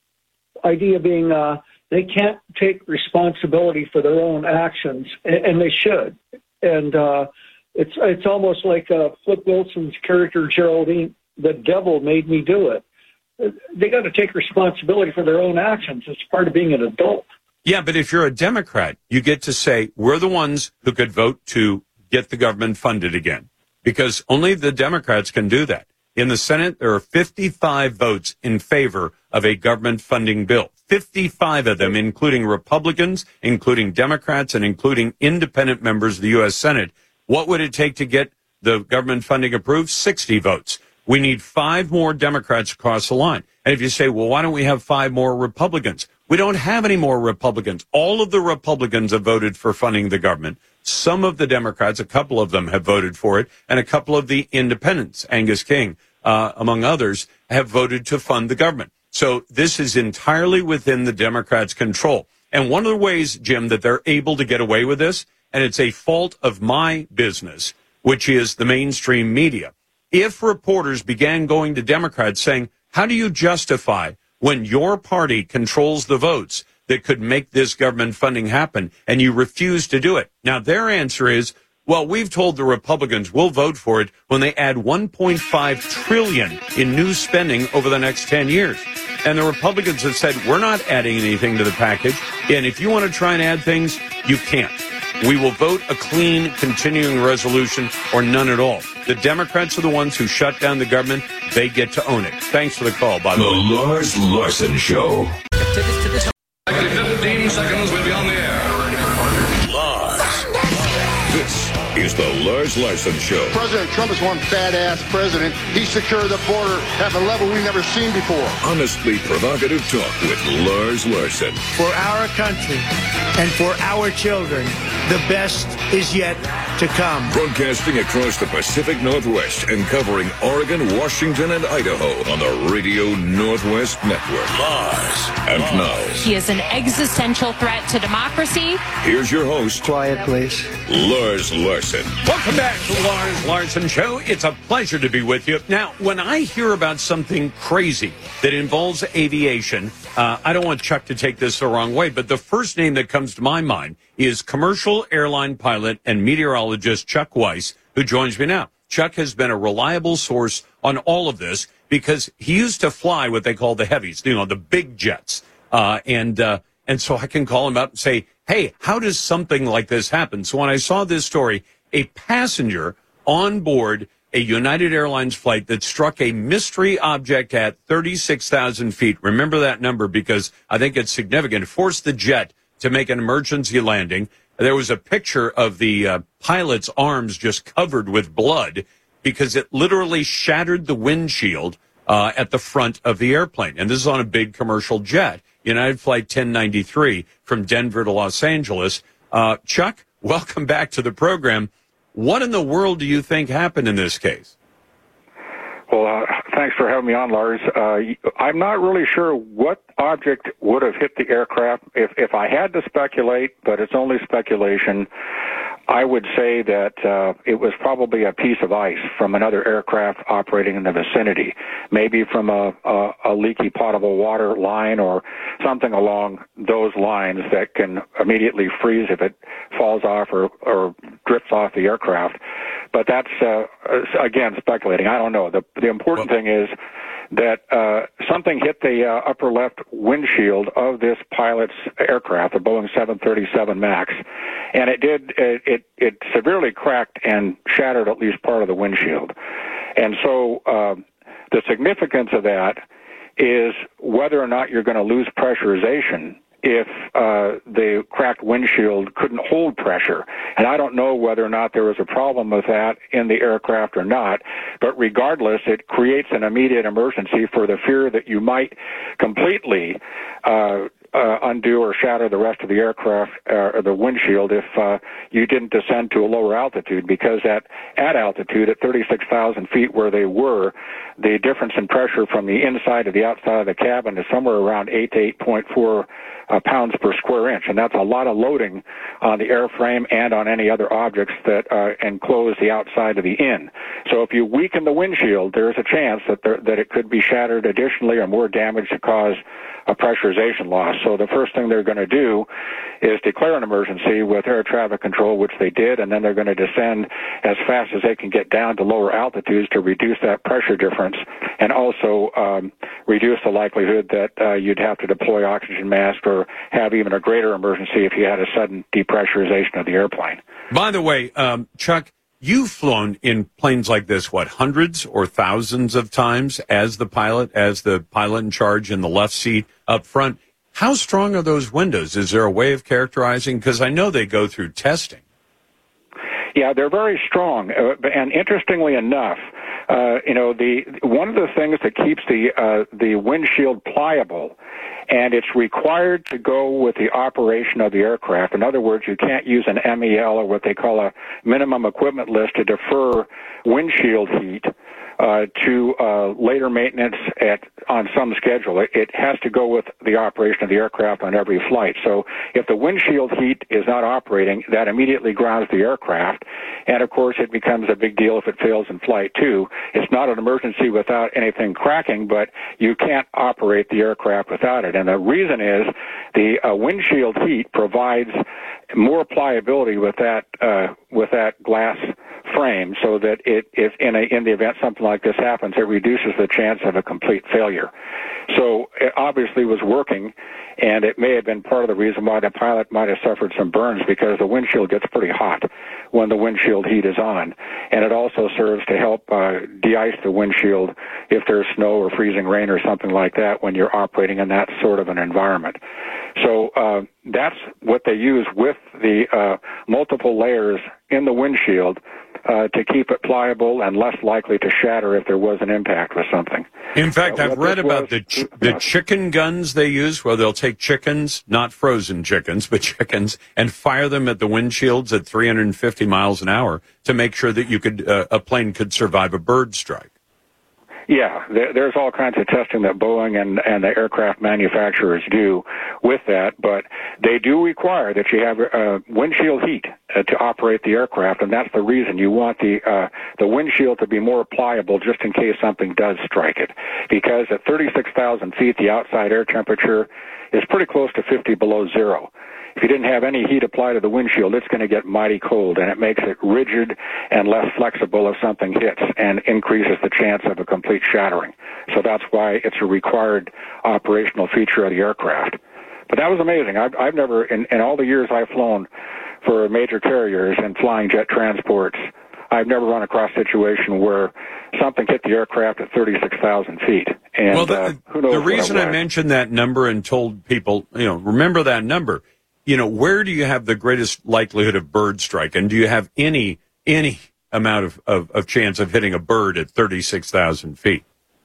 S13: idea being uh, they can't take responsibility for their own actions, and, and they should. And uh, it's it's almost like uh, Flip Wilson's character Geraldine. The devil made me do it. They got to take responsibility for their own actions. It's part of being an adult.
S8: Yeah, but if you're a Democrat, you get to say, we're the ones who could vote to get the government funded again, because only the Democrats can do that. In the Senate, there are fifty-five votes in favor of a government funding bill, fifty-five of them, including Republicans, including Democrats, and including independent members of the U S Senate. What would it take to get the government funding approved? sixty votes. We need five more Democrats across the line. And if you say, well, why don't we have five more Republicans? We don't have any more Republicans. All of the Republicans have voted for funding the government. Some of the Democrats, a couple of them, have voted for it, and a couple of the independents, Angus King, uh, among others, have voted to fund the government. So this is entirely within the Democrats' control. And one of the ways, Jim, that they're able to get away with this, and it's a fault of my business, which is the mainstream media. If reporters began going to Democrats saying, how do you justify when your party controls the votes that could make this government funding happen, and you refuse to do it? Now, their answer is, well, we've told the Republicans we'll vote for it when they add one point five trillion dollars in new spending over the next ten years. And the Republicans have said, we're not adding anything to the package. And if you want to try and add things, you can't. We will vote a clean continuing resolution or none at all. The Democrats are the ones who shut down the government. They get to own it. Thanks for the call, by the way.
S3: The Lars Larson Show.
S2: fifteen seconds, we'll be on the air.
S3: Lars.
S4: This is the Lars Larson Show.
S5: President Trump is one badass president. He secured the border at a level we've never seen before.
S4: Honestly provocative talk with Lars Larson.
S6: For our country and for our children, the best is yet to come.
S4: Broadcasting across the Pacific Northwest and covering Oregon, Washington, and Idaho on the Radio Northwest Network.
S3: Lars.
S4: And now,
S7: He is an existential threat to democracy.
S4: here's your host,
S1: Quiet, please.
S4: Lars Larson.
S8: Welcome back to the Lars Larson Show. It's a pleasure to be with you. Now, when I hear about something crazy that involves aviation, uh, I don't want Chuck to take this the wrong way, but the first name that comes to my mind is commercial airline pilot and meteorologist Chuck Weiss, who joins me now. Chuck has been a reliable source on all of this because he used to fly what they call the heavies, you know, the big jets. Uh, and uh, and so I can call him up and say, hey, how does something like this happen? So when I saw this story, a passenger on board a United Airlines flight that struck a mystery object at thirty-six thousand feet. Remember that number because I think it's significant. It forced the jet to make an emergency landing. There was a picture of the uh, pilot's arms just covered with blood because it literally shattered the windshield uh, at the front of the airplane. And this is on a big commercial jet, United Flight ten ninety-three from Denver to Los Angeles. Uh, Chuck, welcome back to the program. What in the world do you think happened in this case?
S14: Well, uh, thanks for having me on, Lars. Uh, I'm not really sure what object would have hit the aircraft. If, if I had to speculate, but it's only speculation, I would say that uh, it was probably a piece of ice from another aircraft operating in the vicinity, maybe from a, a, a leaky potable water line or something along those lines that can immediately freeze if it falls off or, or drifts off the aircraft. But that's, uh, again, speculating. I don't know. The, the important thing is that uh, something hit the uh, upper left windshield of this pilot's aircraft, the Boeing seven thirty-seven MAX, and it did it, it, it severely cracked and shattered at least part of the windshield. And so uh, the significance of that is whether or not you're going to lose pressurization if uh, the cracked windshield couldn't hold pressure. And I don't know whether or not there was a problem with that in the aircraft or not, but regardless, it creates an immediate emergency for the fear that you might completely uh, uh, undo or shatter the rest of the aircraft uh, or the windshield if uh, you didn't descend to a lower altitude, because at, at altitude, at thirty-six thousand feet where they were, the difference in pressure from the inside to the outside of the cabin is somewhere around eight to eight point four Uh, pounds per square inch, and that's a lot of loading on the airframe and on any other objects that uh, enclose the outside of the inn. So if you weaken the windshield, there's a chance that there, that it could be shattered additionally or more damage to cause a pressurization loss. So the first thing they're going to do is declare an emergency with air traffic control, which they did, and then they're going to descend as fast as they can get down to lower altitudes to reduce that pressure difference and also um, reduce the likelihood that uh, you'd have to deploy oxygen mask or have even a greater emergency if you had a sudden depressurization of the airplane.
S8: By the way, um, Chuck, you've flown in planes like this, what, hundreds or thousands of times as the pilot, as the pilot in charge in the left seat up front. How strong are those windows? Is there a way of characterizing? Because I know they go through testing.
S14: Yeah, they're very strong. Uh, and interestingly enough, uh, you know, the one of the things that keeps the uh, the windshield pliable, and it's required to go with the operation of the aircraft. In other words, you can't use an M E L or what they call a minimum equipment list to defer windshield heat uh, to uh, later maintenance at on some schedule. It, it has to go with the operation of the aircraft on every flight. So if the windshield heat is not operating, that immediately grounds the aircraft, and of course it becomes a big deal if it fails in flight too. It's not an emergency without anything cracking, but you can't operate the aircraft without it. And the reason is the uh, windshield heat provides more pliability with that uh, with that glass frame, so that it, if in a in the event something like this happens, it reduces the chance of a complete failure. So it obviously was working, and it may have been part of the reason why the pilot might have suffered some burns, because the windshield gets pretty hot when the windshield heat is on, and it also serves to help uh, de-ice the windshield if there's snow or freezing rain or something like that when you're operating in that sort of an environment. So uh, that's what they use with the uh, multiple layers in the windshield uh, to keep it pliable and less likely to shatter if there was an impact with something.
S8: In fact,
S14: uh,
S8: I've read about
S14: was,
S8: the ch- the chicken guns they use, where they'll take chickens, not frozen chickens, but chickens, and fire them at the windshields at three hundred fifty miles an hour to make sure that you could uh, a plane could survive a bird strike.
S14: Yeah, there, there's all kinds of testing that Boeing and, and the aircraft manufacturers do with that, but they do require that you have uh, windshield heat uh, to operate the aircraft, and that's the reason you want the uh, the windshield to be more pliable just in case something does strike it, because at thirty-six thousand feet, the outside air temperature is pretty close to fifty below zero. If you didn't have any heat applied to the windshield, it's going to get mighty cold, and it makes it rigid and less flexible if something hits, and increases the chance of a complete shattering. So that's why it's a required operational feature of the aircraft. But that was amazing. I've, I've never, in, in all the years I've flown for major carriers and flying jet transports, I've never run across a situation where something hit the aircraft at thirty-six thousand feet. And
S8: well, the,
S14: uh, who knows
S8: the reason I mentioned that number and told people, you know, remember that number, you know, where do you have the greatest likelihood of bird strike? And do you have any any amount of, of, of chance of hitting a bird at thirty-six thousand feet?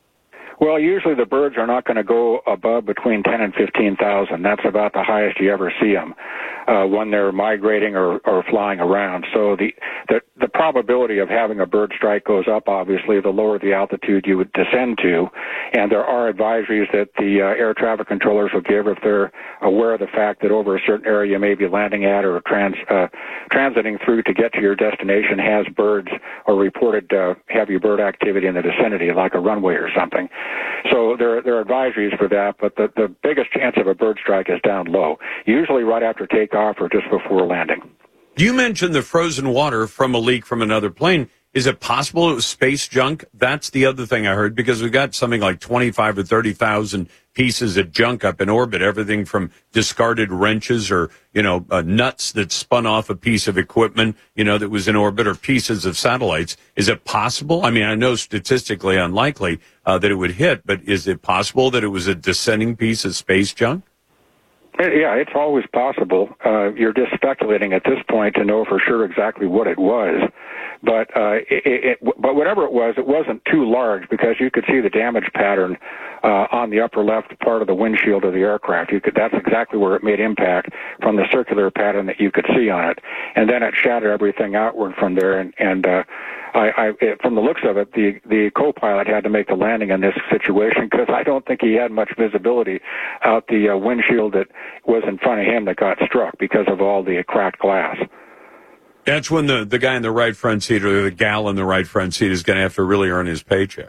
S14: Well, usually the birds are not going to go above between ten and fifteen thousand. That's about the highest you ever see them uh, when they're migrating or, or flying around. So the, the the probability of having a bird strike goes up, obviously, the lower the altitude you would descend to. And there are advisories that the uh, air traffic controllers will give if they're aware of the fact that over a certain area you may be landing at or trans, uh, transiting through to get to your destination has birds or reported uh, heavy bird activity in the vicinity, like a runway or something. So there, there are advisories for that, but the, the biggest chance of a bird strike is down low, usually right after takeoff or just before landing.
S8: You mentioned the frozen water from a leak from another plane. Is it possible it was space junk? That's the other thing I heard, because we've got something like twenty-five or thirty thousand pieces of junk up in orbit, everything from discarded wrenches or, you know, uh, nuts that spun off a piece of equipment, you know, that was in orbit, or pieces of satellites. Is it possible? I mean, I know statistically unlikely uh, that it would hit, but is it possible that it was a descending piece of space junk?
S14: Yeah, it's always possible. Uh, you're just speculating at this point to know for sure exactly what it was. But uh, it, it, but whatever it was, it wasn't too large, because you could see the damage pattern uh, on the upper left part of the windshield of the aircraft. You could, that's exactly where it made impact, from the circular pattern that you could see on it. And then it shattered everything outward from there. And, and uh, I, I, it, from the looks of it, the, the co-pilot had to make the landing in this situation, because I don't think he had much visibility out the uh, windshield that was in front of him that got struck because of all the cracked glass.
S8: That's when the, the guy in the right front seat, or the gal in the right front seat, is going to have to really earn his paycheck.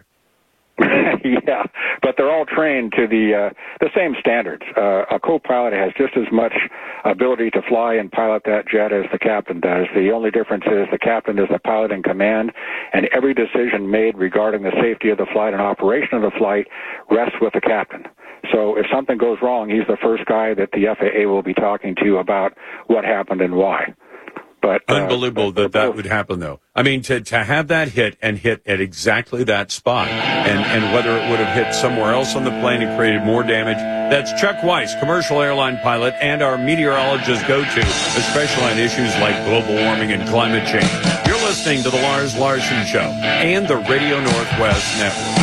S14: Yeah, but they're all trained to the uh, the same standards. Uh, a co-pilot has just as much ability to fly and pilot that jet as the captain does. The only difference is the captain is the pilot in command, and every decision made regarding the safety of the flight and operation of the flight rests with the captain. So if something goes wrong, he's the first guy that the F A A will be talking to about what happened and why. But, uh,
S8: Unbelievable that that would happen, though. I mean, to, to have that hit and hit at exactly that spot, and, and whether it would have hit somewhere else on the plane and created more damage. That's Chuck Weiss, commercial airline pilot, and our meteorologist go-to, especially on issues like global warming and climate change. You're listening to The Lars Larson Show and the Radio Northwest Network.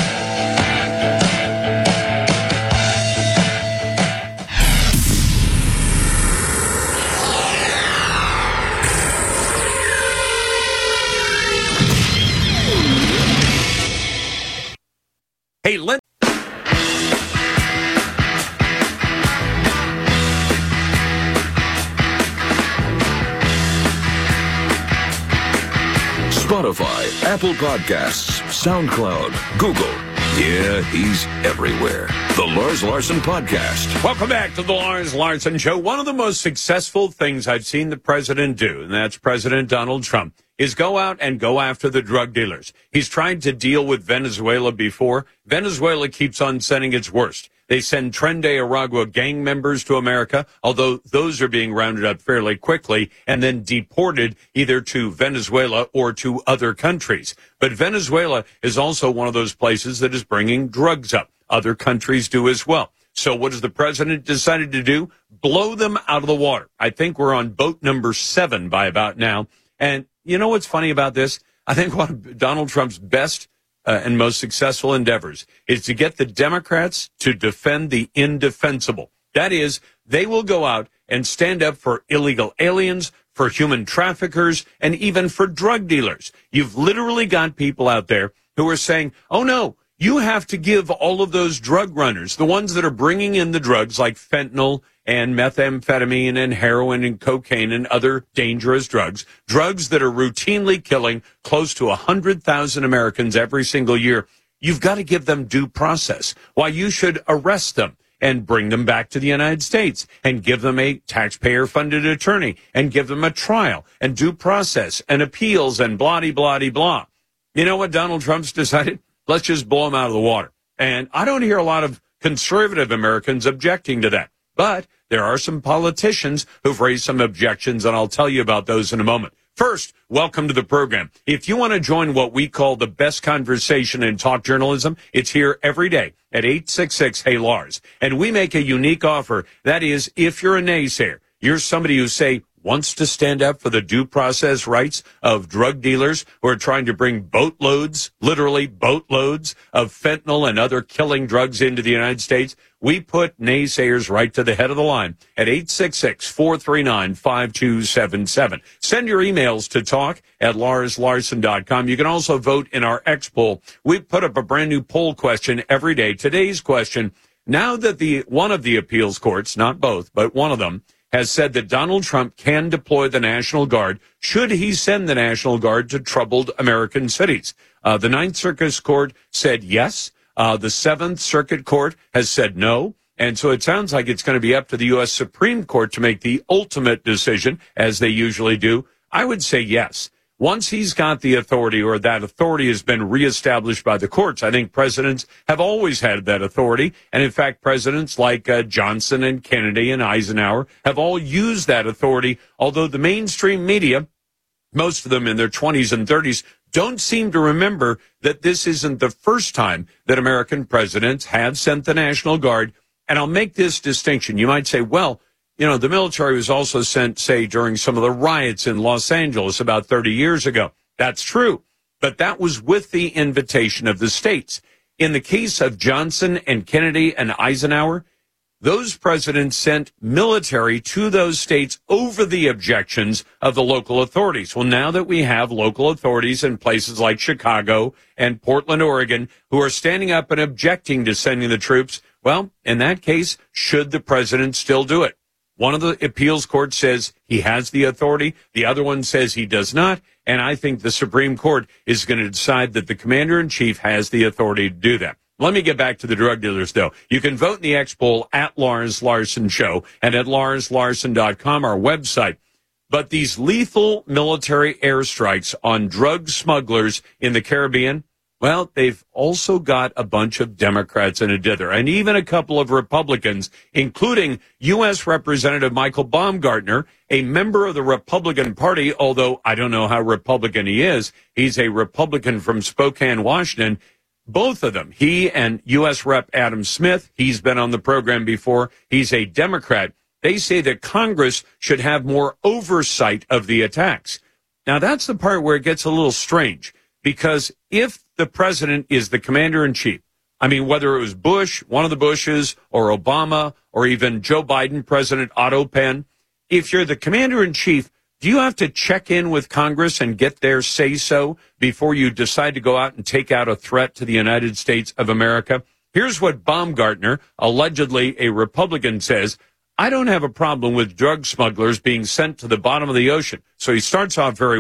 S4: Spotify, Apple Podcasts, SoundCloud, Google. Yeah, he's everywhere. The Lars Larson Podcast.
S8: Welcome back to the Lars Larson Show. One of the most successful things I've seen the president do, and that's President Donald Trump, is go out and go after the drug dealers. He's tried to deal with Venezuela before. Venezuela keeps on sending its worst. They send Tren de Aragua gang members to America, although those are being rounded up fairly quickly and then deported either to Venezuela or to other countries. But Venezuela is also one of those places that is bringing drugs up. Other countries do as well. So what has the president decided to do? Blow them out of the water. I think we're on boat number seven by about now. And you know what's funny about this? I think one of Donald Trump's best Uh, and most successful endeavors is to get the Democrats to defend the indefensible. That is, they will go out and stand up for illegal aliens, for human traffickers, and even for drug dealers. You've literally got people out there who are saying, oh, no, you have to give all of those drug runners, the ones that are bringing in the drugs like fentanyl and methamphetamine and heroin and cocaine and other dangerous drugs, drugs that are routinely killing close to one hundred thousand Americans every single year. You've got to give them due process. Why, you should arrest them and bring them back to the United States and give them a taxpayer-funded attorney and give them a trial and due process and appeals and blah-de-blah-de-blah. You know what Donald Trump's decided? Let's just blow them out of the water. And I don't hear a lot of conservative Americans objecting to that. But there are some politicians who've raised some objections, and I'll tell you about those in a moment. First, welcome to the program. If you want to join what we call the best conversation in talk journalism, it's here every day at eight six six, hey Lars. And we make a unique offer. That is, if you're a naysayer, you're somebody who, say, wants to stand up for the due process rights of drug dealers who are trying to bring boatloads, literally boatloads, of fentanyl and other killing drugs into the United States, we put naysayers right to the head of the line at eight six six, four three nine, five two seven seven. Send your emails to talk at lars larson dot com. You can also vote in our X poll. We put up a brand new poll question every day. Today's question, now that the one of the appeals courts, not both, but one of them, has said that Donald Trump can deploy the National Guard, should he send the National Guard to troubled American cities? Uh, the Ninth Circuit Court said yes. Uh, the Seventh Circuit Court has said no. And so it sounds like it's going to be up to the U S Supreme Court to make the ultimate decision, as they usually do. I would say yes. Once he's got the authority, or that authority has been reestablished by the courts, I think presidents have always had that authority. And in fact, presidents like uh, Johnson and Kennedy and Eisenhower have all used that authority, although the mainstream media, most of them in their twenties and thirties, don't seem to remember that this isn't the first time that American presidents have sent the National Guard. And I'll make this distinction. You might say, well, you know, the military was also sent, say, during some of the riots in Los Angeles about thirty years ago. That's true. But that was with the invitation of the states. In the case of Johnson and Kennedy and Eisenhower, those presidents sent military to those states over the objections of the local authorities. Well, now that we have local authorities in places like Chicago and Portland, Oregon, who are standing up and objecting to sending the troops, well, in that case, should the president still do it? One of the appeals courts says he has the authority. The other one says he does not. And I think the Supreme Court is going to decide that the commander-in-chief has the authority to do that. Let me get back to the drug dealers, though. You can vote in the X poll at Lars Larson Show and at lars larson dot com, our website. But these lethal military airstrikes on drug smugglers in the Caribbean, well, they've also got a bunch of Democrats in a dither, and even a couple of Republicans, including U S Representative Michael Baumgartner, a member of the Republican Party, although I don't know how Republican he is. He's a Republican from Spokane, Washington. Both of them, he and U S Rep Adam Smith, he's been on the program before, he's a Democrat. They say that Congress should have more oversight of the attacks. Now, that's the part where it gets a little strange, because if the president is the commander-in-chief, I mean, whether it was Bush, one of the Bushes, or Obama, or even Joe Biden, President Otto Penn, if you're the commander-in-chief, do you have to check in with Congress and get their say-so before you decide to go out and take out a threat to the United States of America? Here's what Baumgartner, allegedly a Republican, says. I don't have a problem with drug smugglers being sent to the bottom of the ocean. So he starts off very well.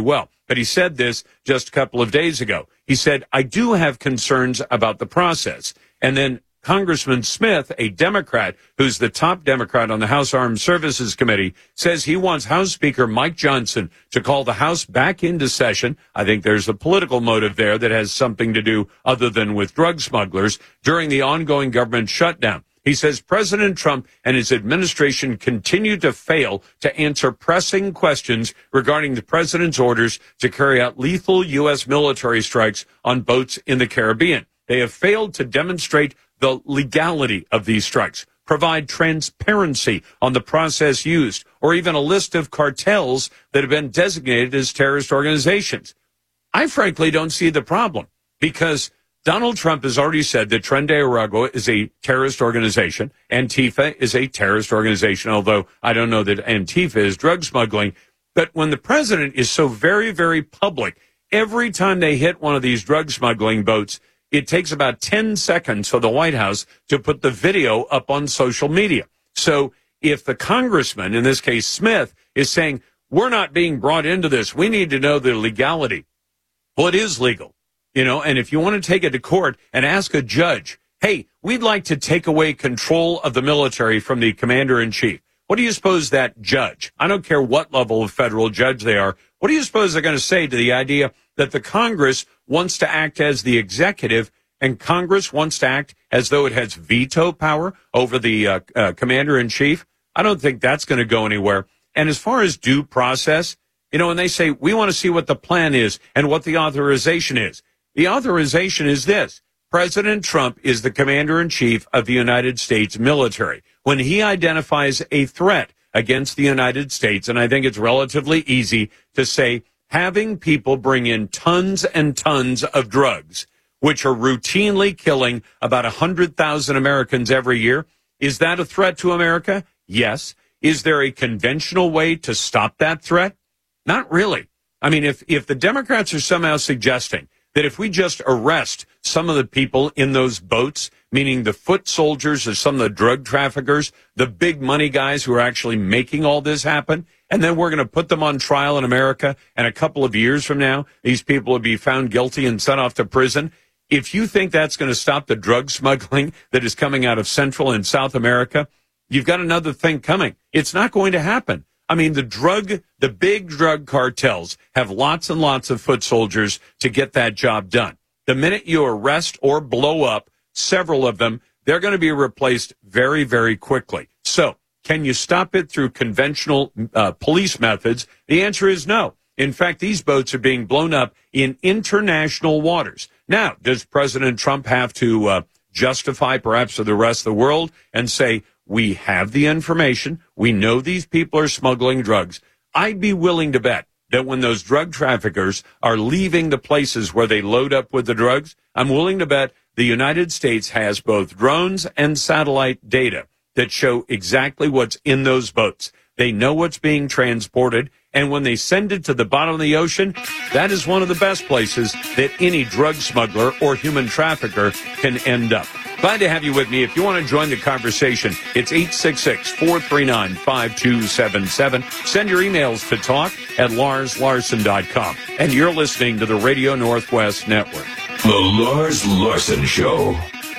S8: but he said this just a couple of days ago. He said, I do have concerns about the process. And then Congressman Smith, a Democrat, who's the top Democrat on the House Armed Services Committee, says he wants House Speaker Mike Johnson to call the House back into session. I think there's a political motive there that has something to do other than with drug smugglers during the ongoing government shutdown. He says President Trump and his administration continue to fail to answer pressing questions regarding the president's orders to carry out lethal U S military strikes on boats in the Caribbean. They have failed to demonstrate the legality of these strikes, provide transparency on the process used, or even a list of cartels that have been designated as terrorist organizations. I frankly don't see the problem because Donald Trump has already said that Tren de Aragua is a terrorist organization. Antifa is a terrorist organization, although I don't know that Antifa is drug smuggling. But when the president is so very, very public, every time they hit one of these drug smuggling boats, it takes about ten seconds for the White House to put the video up on social media. So if the congressman, in this case Smith, is saying, we're not being brought into this, we need to know the legality. Well, it is legal, you know, and if you want to take it to court and ask a judge, hey, we'd like to take away control of the military from the commander-in-chief. What do you suppose that judge, I don't care what level of federal judge they are, what do you suppose they're going to say to the idea that the Congress wants to act as the executive and Congress wants to act as though it has veto power over the uh, uh, commander-in-chief? I don't think that's going to go anywhere. And as far as due process, you know, when they say we want to see what the plan is and what the authorization is, the authorization is this. President Trump is the commander-in-chief of the United States military. When he identifies a threat against the United States, and I think it's relatively easy to say, having people bring in tons and tons of drugs, which are routinely killing about one hundred thousand Americans every year, is that a threat to America? Yes. Is there a conventional way to stop that threat? Not really. I mean, if, if the Democrats are somehow suggesting that if we just arrest some of the people in those boats, meaning the foot soldiers or some of the drug traffickers, the big money guys who are actually making all this happen, and then we're going to put them on trial in America, and a couple of years from now, these people will be found guilty and sent off to prison. If you think that's going to stop the drug smuggling that is coming out of Central and South America, you've got another thing coming. It's not going to happen. I mean, the drug, the big drug cartels have lots and lots of foot soldiers to get that job done. The minute you arrest or blow up several of them, they're going to be replaced very, very quickly. So can you stop it through conventional uh, police methods? The answer is no. In fact, these boats are being blown up in international waters. Now, does President Trump have to uh, justify perhaps to the rest of the world and say, we have the information, we know these people are smuggling drugs? I'd be willing to bet that when those drug traffickers are leaving the places where they load up with the drugs, I'm willing to bet the United States has both drones and satellite data that show exactly what's in those boats. They know what's being transported, and when they send it to the bottom of the ocean, that is one of the best places that any drug smuggler or human trafficker can end up. Glad to have you with me. If you want to join the conversation, it's eight six six, four three nine, five two seven seven. Send your emails to talk at lars larson dot com. And you're listening to the Radio Northwest Network.
S3: The Lars Larson Show.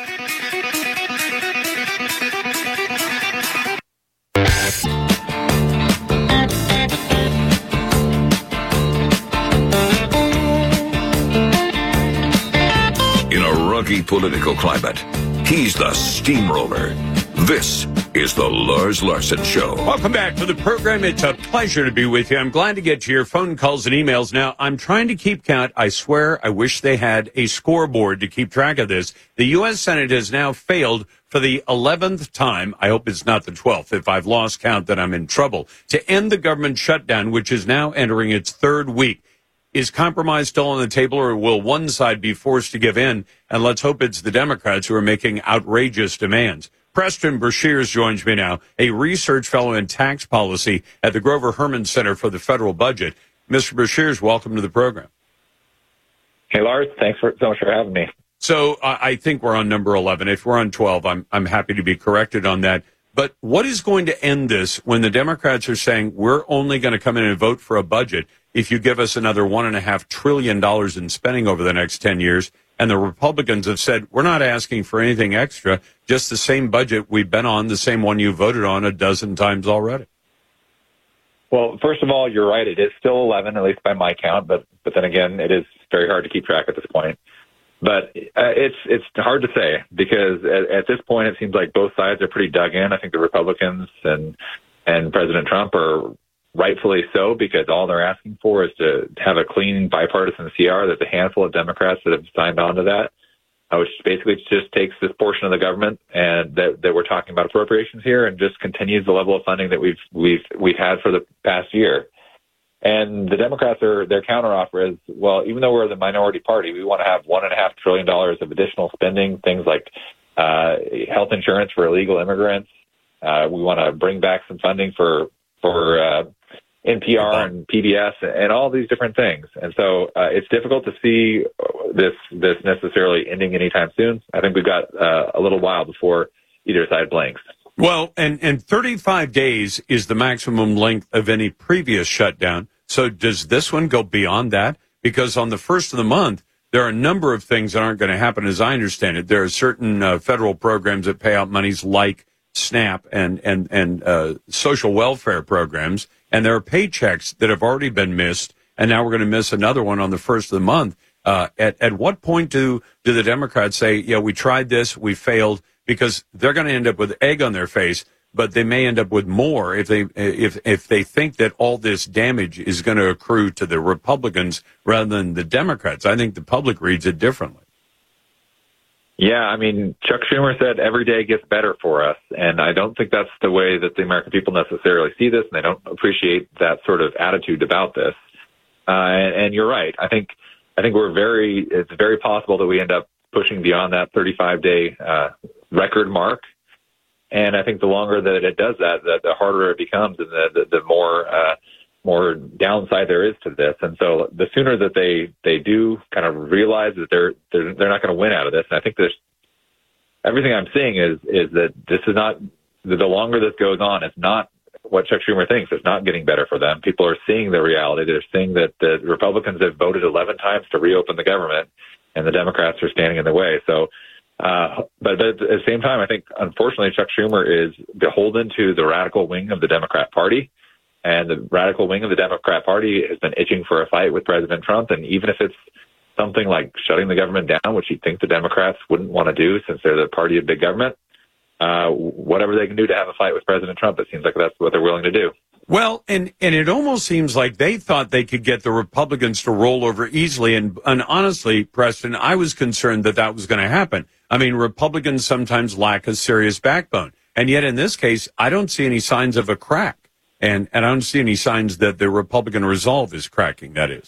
S3: In a rocky political climate, he's the steamroller. This is the Lars Larson Show.
S8: Welcome back to the program. It's a pleasure to be with you. I'm glad to get to your phone calls and emails. Now, I'm trying to keep count. I swear I wish they had a scoreboard to keep track of this. The U S Senate has now failed for the eleventh time. I hope it's not the twelfth. If I've lost count, then I'm in trouble. To end the government shutdown, which is now entering its third week. Is compromise still on the table, or will one side be forced to give in? And let's hope it's the Democrats who are making outrageous demands. Preston Brashears joins me now, a research fellow in tax policy at the Grover Herman Center for the Federal Budget. Mister Brashears, welcome to the program.
S15: Hey, Lars. Thanks for, so much for having me.
S8: So uh, I think we're on number eleven. If we're on twelve, I'm I'm happy to be corrected on that. But what is going to end this when the Democrats are saying we're only going to come in and vote for a budget if you give us another one and a half trillion dollars in spending over the next ten years? And the Republicans have said, we're not asking for anything extra, just the same budget we've been on, the same one you voted on a dozen times already.
S15: Well, first of all, you're right. It is still eleven, at least by my count. But but then again, it is very hard to keep track at this point. But uh, it's it's hard to say because at, at this point, it seems like both sides are pretty dug in. I think the Republicans and and President Trump are rightfully so, because all they're asking for is to have a clean bipartisan C R. There's a handful of Democrats that have signed on to that, uh, which basically just takes this portion of the government and that, that we're talking about appropriations here and just continues the level of funding that we've we've we've had for the past year. And the Democrats are their counteroffer is, well, even though we're the minority party, we want to have one and a half trillion dollars of additional spending, things like uh, health insurance for illegal immigrants. Uh, we want to bring back some funding for for uh, N P R and P B S and all these different things. And so uh, it's difficult to see this this necessarily ending anytime soon. I think we've got uh, a little while before either side blinks.
S8: Well, and, and thirty-five days is the maximum length of any previous shutdown. So does this one go beyond that? Because on the first of the month, there are a number of things that aren't going to happen, as I understand it. There are certain uh, federal programs that pay out monies like SNAP and, and, and uh, social welfare programs. And there are paychecks that have already been missed, and now we're going to miss another one on the first of the month. Uh, at, at what point do, do the Democrats say, yeah, we tried this, we failed, because they're going to end up with egg on their face, but they may end up with more if they if if they think that all this damage is going to accrue to the Republicans rather than the Democrats. I think the public reads it differently.
S15: Yeah, I mean, Chuck Schumer said every day gets better for us, and I don't think that's the way that the American people necessarily see this, and they don't appreciate that sort of attitude about this. Uh, and, and you're right. I think I think we're very. It's very possible that we end up pushing beyond that thirty-five day uh, record mark. And I think the longer that it does that, the, the harder it becomes, and the the, the more uh, more downside there is to this. And so the sooner that they, they do kind of realize that they're they're, they're not going to win out of this. And I think there's everything I'm seeing is is that this is not the longer this goes on, it's not what Chuck Schumer thinks. It's not getting better for them. People are seeing the reality. They're seeing that the Republicans have voted eleven times to reopen the government, and the Democrats are standing in the way. So. Uh, but at the same time, I think, unfortunately, Chuck Schumer is beholden to the radical wing of the Democrat Party. And the radical wing of the Democrat Party has been itching for a fight with President Trump. And even if it's something like shutting the government down, which you'd think the Democrats wouldn't want to do since they're the party of big government, uh, whatever they can do to have a fight with President Trump, it seems like that's what they're willing to do.
S8: Well, and, and it almost seems like they thought they could get the Republicans to roll over easily. And, and honestly, Preston, I was concerned that that was going to happen. I mean, Republicans sometimes lack a serious backbone. And yet in this case, I don't see any signs of a crack. And, and I don't see any signs that the Republican resolve is cracking, that is.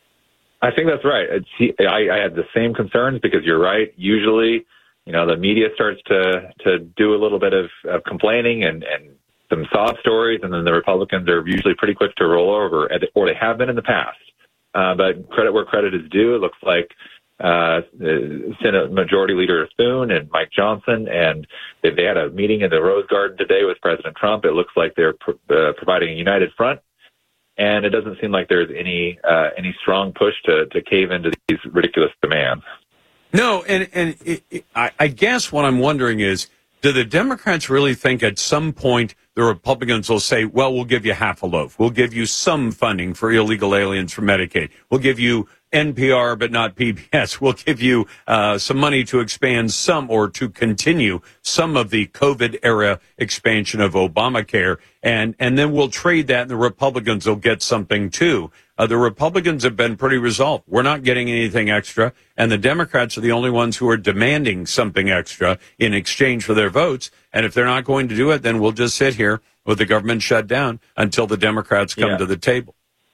S15: I think that's right. It's, I, I had the same concerns because you're right. Usually, you know, the media starts to, to do a little bit of, of complaining and, and some sob stories, and then the Republicans are usually pretty quick to roll over, or they have been in the past. Uh, but credit where credit is due. It looks like uh, Senate Majority Leader Thune and Mike Johnson, and they, they had a meeting in the Rose Garden today with President Trump. It looks like they're pr- uh, providing a united front, and it doesn't seem like there's any uh, any strong push to, to cave into these ridiculous demands.
S8: No, and, and it, it, I, I guess what I'm wondering is, do the Democrats really think at some point the Republicans will say, well, we'll give you half a loaf. We'll give you some funding for illegal aliens for Medicaid. We'll give you N P R, but not P B S. We'll give you uh, some money to expand some or to continue some of the COVID era expansion of Obamacare. And, and then we'll trade that and the Republicans will get something too. Uh, the Republicans have been pretty resolved. We're not getting anything extra. And the Democrats are the only ones who are demanding something extra in exchange for their votes. And if they're not going to do it, then we'll just sit here with the government shut down until the Democrats come
S15: yeah.
S8: to the table.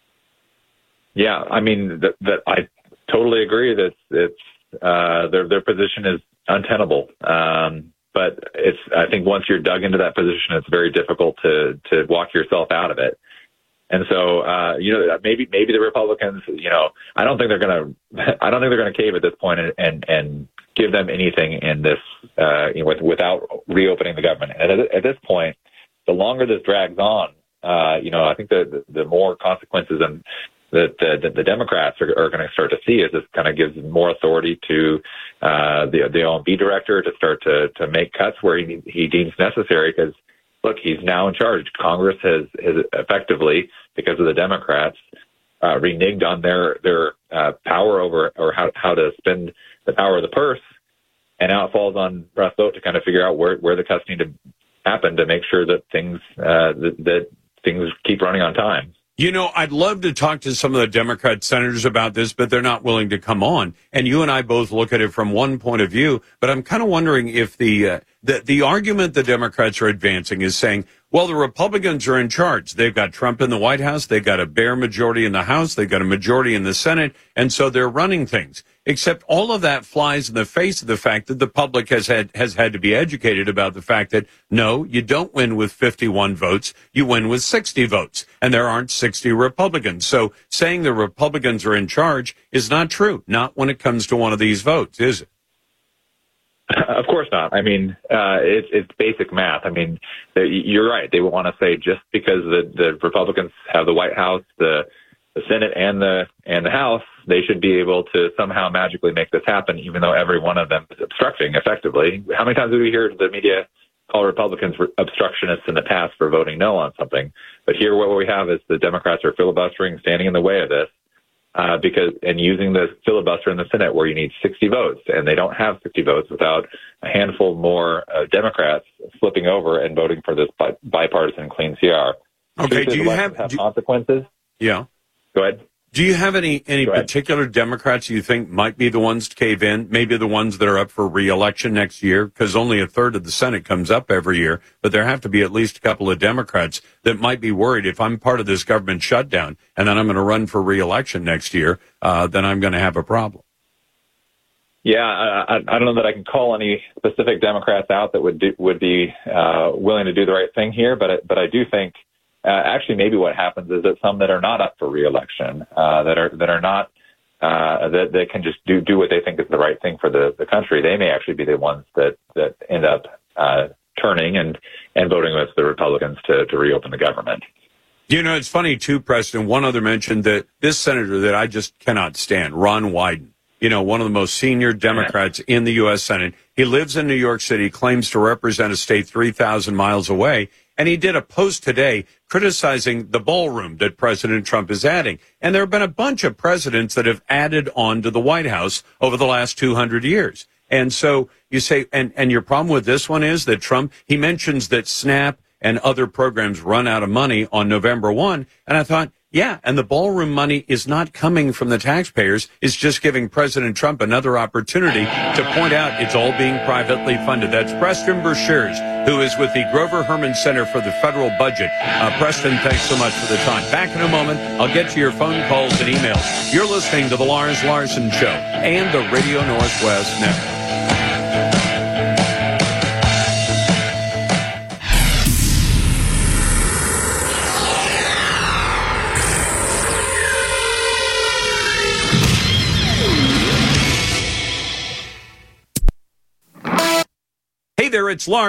S15: Yeah, I mean, that, that I totally agree that it's uh, their their position is untenable. Um, but it's I think once you're dug into that position, it's very difficult to to walk yourself out of it. And so, uh, you know, maybe maybe the Republicans, you know, I don't think they're going to, I don't think they're going to cave at this point and, and and give them anything in this, uh, you know, with, without reopening the government. And at, at this point, the longer this drags on, uh, you know, I think the the, the more consequences and that the, the Democrats are, are going to start to see is this kind of gives more authority to uh, the the O M B director to start to to make cuts where he he deems necessary because. Look, he's now in charge. Congress has, has effectively, because of the Democrats, uh, reneged on their their uh, power over or how how to spend the power of the purse, and now it falls on Russ Vought to kind of figure out where, where the cuts need to happen to make sure that things uh, that, that things keep running on time.
S8: You know, I'd love to talk to some of the Democrat senators about this, but they're not willing to come on. And you and I both look at it from one point of view. But I'm kind of wondering if the uh, the, the argument the Democrats are advancing is saying, well, the Republicans are in charge. They've got Trump in the White House. They've got a bare majority in the House. They've got a majority in the Senate. And so they're running things. Except all of that flies in the face of the fact that the public has had has had to be educated about the fact that, no, you don't win with fifty-one votes. You win with sixty votes. And there aren't sixty Republicans. So saying the Republicans are in charge is not true. Not when it comes to one of these votes, is it?
S15: Of course not. I mean, uh, it's, it's basic math. I mean, you're right. They would want to say just because the, the Republicans have the White House, the the Senate and the and the House, they should be able to somehow magically make this happen, even though every one of them is obstructing effectively. How many times do we hear the media call Republicans obstructionists in the past for voting no on something? But here what we have is the Democrats are filibustering, standing in the way of this, uh, because and using the filibuster in the Senate where you need sixty votes, and they don't have sixty votes without a handful more uh, Democrats flipping over and voting for this bi- bipartisan clean C R.
S8: Okay, do you have,
S15: have
S8: do,
S15: consequences?
S8: Yeah.
S15: Go ahead.
S8: Do you have any, any particular Democrats you think might be the ones to cave in, maybe the ones that are up for re-election next year? Because only a third of the Senate comes up every year, but there have to be at least a couple of Democrats that might be worried if I'm part of this government shutdown and then I'm going to run for re-election next year, uh, then I'm going to have a problem.
S15: Yeah, I, I don't know that I can call any specific Democrats out that would do, would be uh, willing to do the right thing here, but I, but I do think Uh, actually, maybe what happens is that some that are not up for re-election, uh, that are that are not uh, that that can just do do what they think is the right thing for the, the country, they may actually be the ones that that end up uh, turning and and voting with the Republicans to to reopen the government.
S8: You know, it's funny too, Preston. One other mentioned that this senator that I just cannot stand, Ron Wyden. You know, one of the most senior Democrats in the U S Senate. He lives in New York City, claims to represent a state three thousand miles away. And he did a post today criticizing the ballroom that President Trump is adding. And there have been a bunch of presidents that have added on to the White House over the last two hundred years. And so you say, and, and your problem with this one is that Trump, he mentions that SNAP and other programs run out of money on November first. And I thought, yeah, and the ballroom money is not coming from the taxpayers. It's just giving President Trump another opportunity to point out it's all being privately funded. That's Preston Burchers, who is with the Grover Herman Center for the Federal Budget. Uh, Preston, thanks so much for the time. Back in a moment, I'll get to your phone calls and emails. You're listening to The Lars Larson Show and the Radio Northwest Network. Hey there, it's Lars.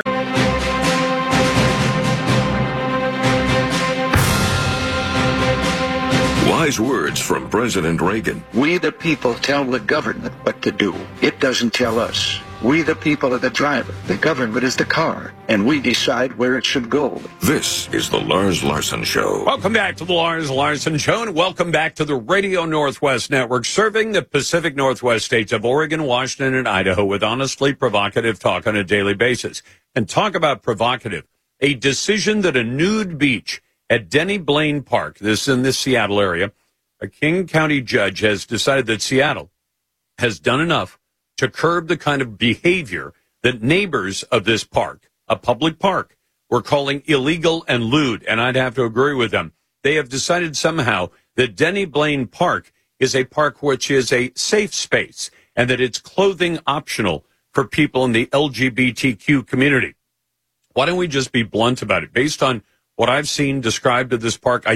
S3: Wise words from President Reagan.
S16: We the people tell the government what to do. It doesn't tell us. We the people are the driver. The government is the car, and we decide where it should go.
S3: This is the Lars Larson Show.
S8: Welcome back to the Lars Larson Show, and welcome back to the Radio Northwest Network, serving the Pacific Northwest states of Oregon, Washington, and Idaho with honestly provocative talk on a daily basis. And talk about provocative. A decision that a nude beach at Denny Blaine Park, this is in the Seattle area, a King County judge has decided that Seattle has done enough to curb the kind of behavior that neighbors of this park, a public park, were calling illegal and lewd. And I'd have to agree with them. They have decided somehow that Denny Blaine Park is a park which is a safe space and that it's clothing optional for people in the L G B T Q community. Why don't we just be blunt about it? Based on what I've seen described of this park, I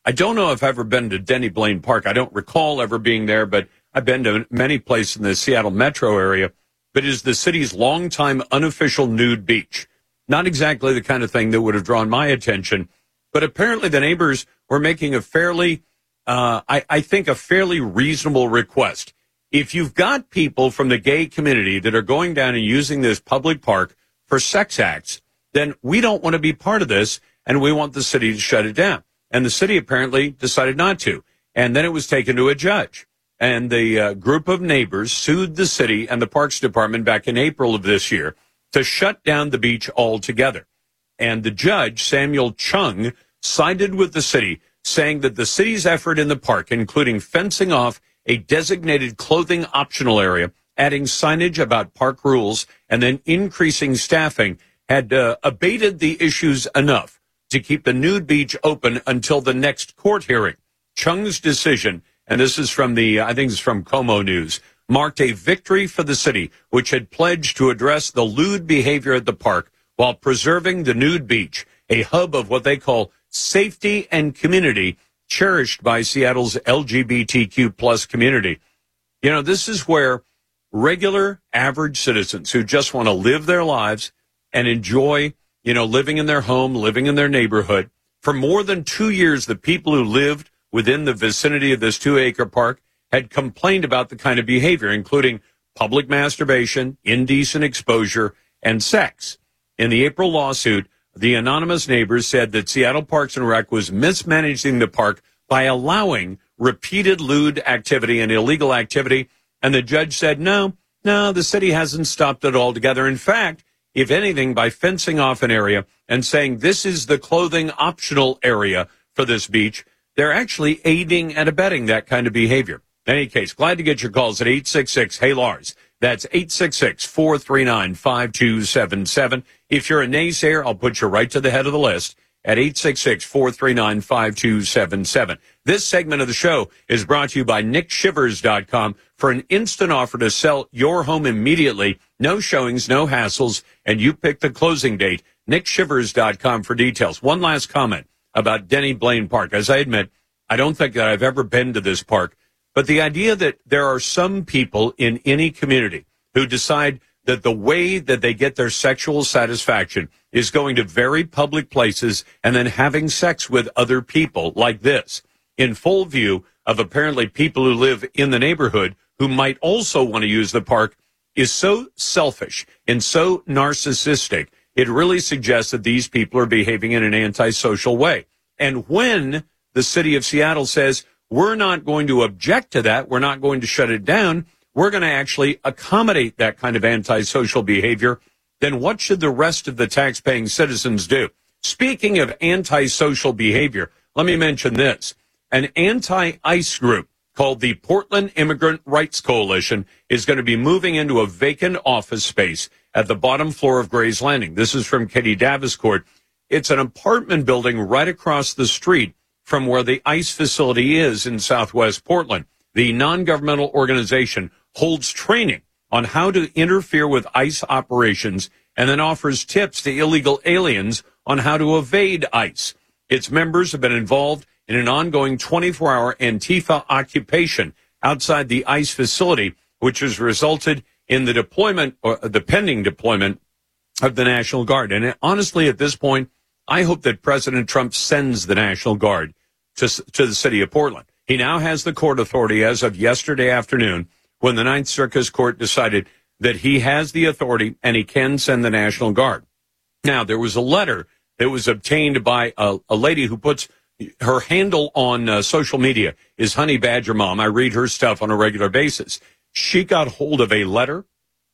S8: I don't know if I've ever been to Denny Blaine Park. I don't recall ever being there, but I've been to many places in the Seattle metro area. But it is the city's longtime unofficial nude beach. Not exactly the kind of thing that would have drawn my attention, but apparently the neighbors were making a fairly, uh, I, I think, a fairly reasonable request. If you've got people from the gay community that are going down and using this public park for sex acts, then we don't want to be part of this, and we want the city to shut it down. And the city apparently decided not to. And then it was taken to a judge. And the uh, group of neighbors sued the city and the Parks Department back in April of this year to shut down the beach altogether. And the judge, Samuel Chung, sided with the city, saying that the city's effort in the park, including fencing off a designated clothing optional area, adding signage about park rules, and then increasing staffing, had uh, abated the issues enough to keep the nude beach open until the next court hearing. Chung's decision, and this is from the, I think it's from Como News, marked a victory for the city, which had pledged to address the lewd behavior at the park while preserving the nude beach, a hub of what they call safety and community, cherished by Seattle's L G B T Q plus community. You know, this is where regular, average citizens who just want to live their lives and enjoy, you know, living in their home, living in their neighborhood. For more than two years, the people who lived within the vicinity of this two-acre park had complained about the kind of behavior, including public masturbation, indecent exposure, and sex. In the April lawsuit, the anonymous neighbors said that Seattle Parks and Rec was mismanaging the park by allowing repeated lewd activity and illegal activity, and the judge said, no, no, the city hasn't stopped it altogether. In fact, if anything, by fencing off an area and saying this is the clothing optional area for this beach, they're actually aiding and abetting that kind of behavior. In any case, glad to get your calls at eight six six, hey Lars. That's eight six six, four three nine, five two seven seven. If you're a naysayer, I'll put you right to the head of the list at eight six six, four three nine, five two seven seven. This segment of the show is brought to you by Nick Shivers dot com for an instant offer to sell your home immediately. No showings, no hassles, and you pick the closing date. Nick Shivers dot com for details. One last comment about Denny Blaine Park. As I admit, I don't think that I've ever been to this park, but the idea that there are some people in any community who decide that the way that they get their sexual satisfaction is going to very public places and then having sex with other people like this, in full view of apparently people who live in the neighborhood who might also want to use the park, is so selfish and so narcissistic. It really suggests that these people are behaving in an antisocial way. And when the city of Seattle says, we're not going to object to that, we're not going to shut it down, we're going to actually accommodate that kind of antisocial behavior, then what should the rest of the tax-paying citizens do? Speaking of antisocial behavior, let me mention this. An anti-ICE group called the Portland Immigrant Rights Coalition is going to be moving into a vacant office space at the bottom floor of Gray's Landing. This is from Katie Daviscourt. It's an apartment building right across the street from where the ICE facility is in Southwest Portland. The non-governmental organization holds training on how to interfere with ICE operations and then offers tips to illegal aliens on how to evade ICE. Its members have been involved in an ongoing twenty-four hour Antifa occupation outside the ICE facility, which has resulted in the deployment or the pending deployment of the National Guard. And honestly, at this point, I hope that President Trump sends the National Guard to, to the city of Portland. He now has the court authority as of yesterday afternoon when the Ninth Circuit Court decided that he has the authority and he can send the National Guard. Now, there was a letter that was obtained by a, a lady who puts her handle on uh, social media is Honey Badger Mom. I read her stuff on a regular basis. She got hold of a letter.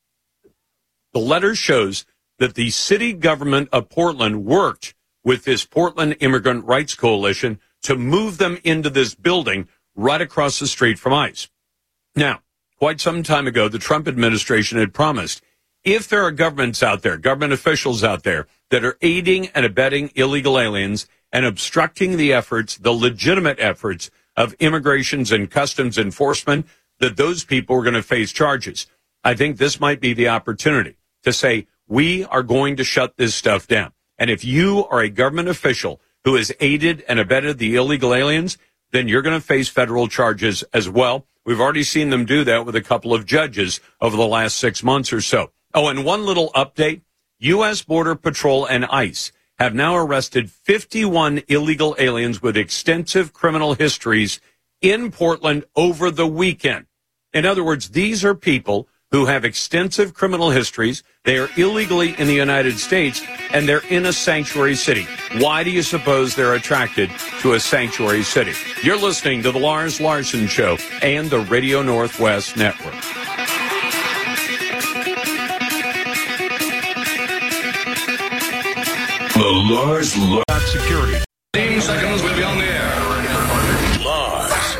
S8: The letter shows that the city government of Portland worked with this Portland Immigrant Rights Coalition to move them into this building right across the street from ICE. Now, quite some time ago, the Trump administration had promised if there are governments out there, government officials out there that are aiding and abetting illegal aliens and obstructing the efforts, the legitimate efforts of immigrations and customs enforcement, that those people are going to face charges. I think this might be the opportunity to say, we are going to shut this stuff down. And if you are a government official who has aided and abetted the illegal aliens, then you're going to face federal charges as well. We've already seen them do that with a couple of judges over the last six months or so. Oh, and one little update. U S. Border Patrol and ICE have now arrested fifty-one illegal aliens with extensive criminal histories in Portland over the weekend. In other words, these are people who have extensive criminal histories. They are illegally in the United States, and they're in a sanctuary city. Why do you suppose they're attracted to a sanctuary city? You're listening to The Lars Larson Show and the Radio Northwest Network.
S3: The Lars Larson
S8: Security.
S2: fifteen seconds, we'll be on the air.
S3: Lars.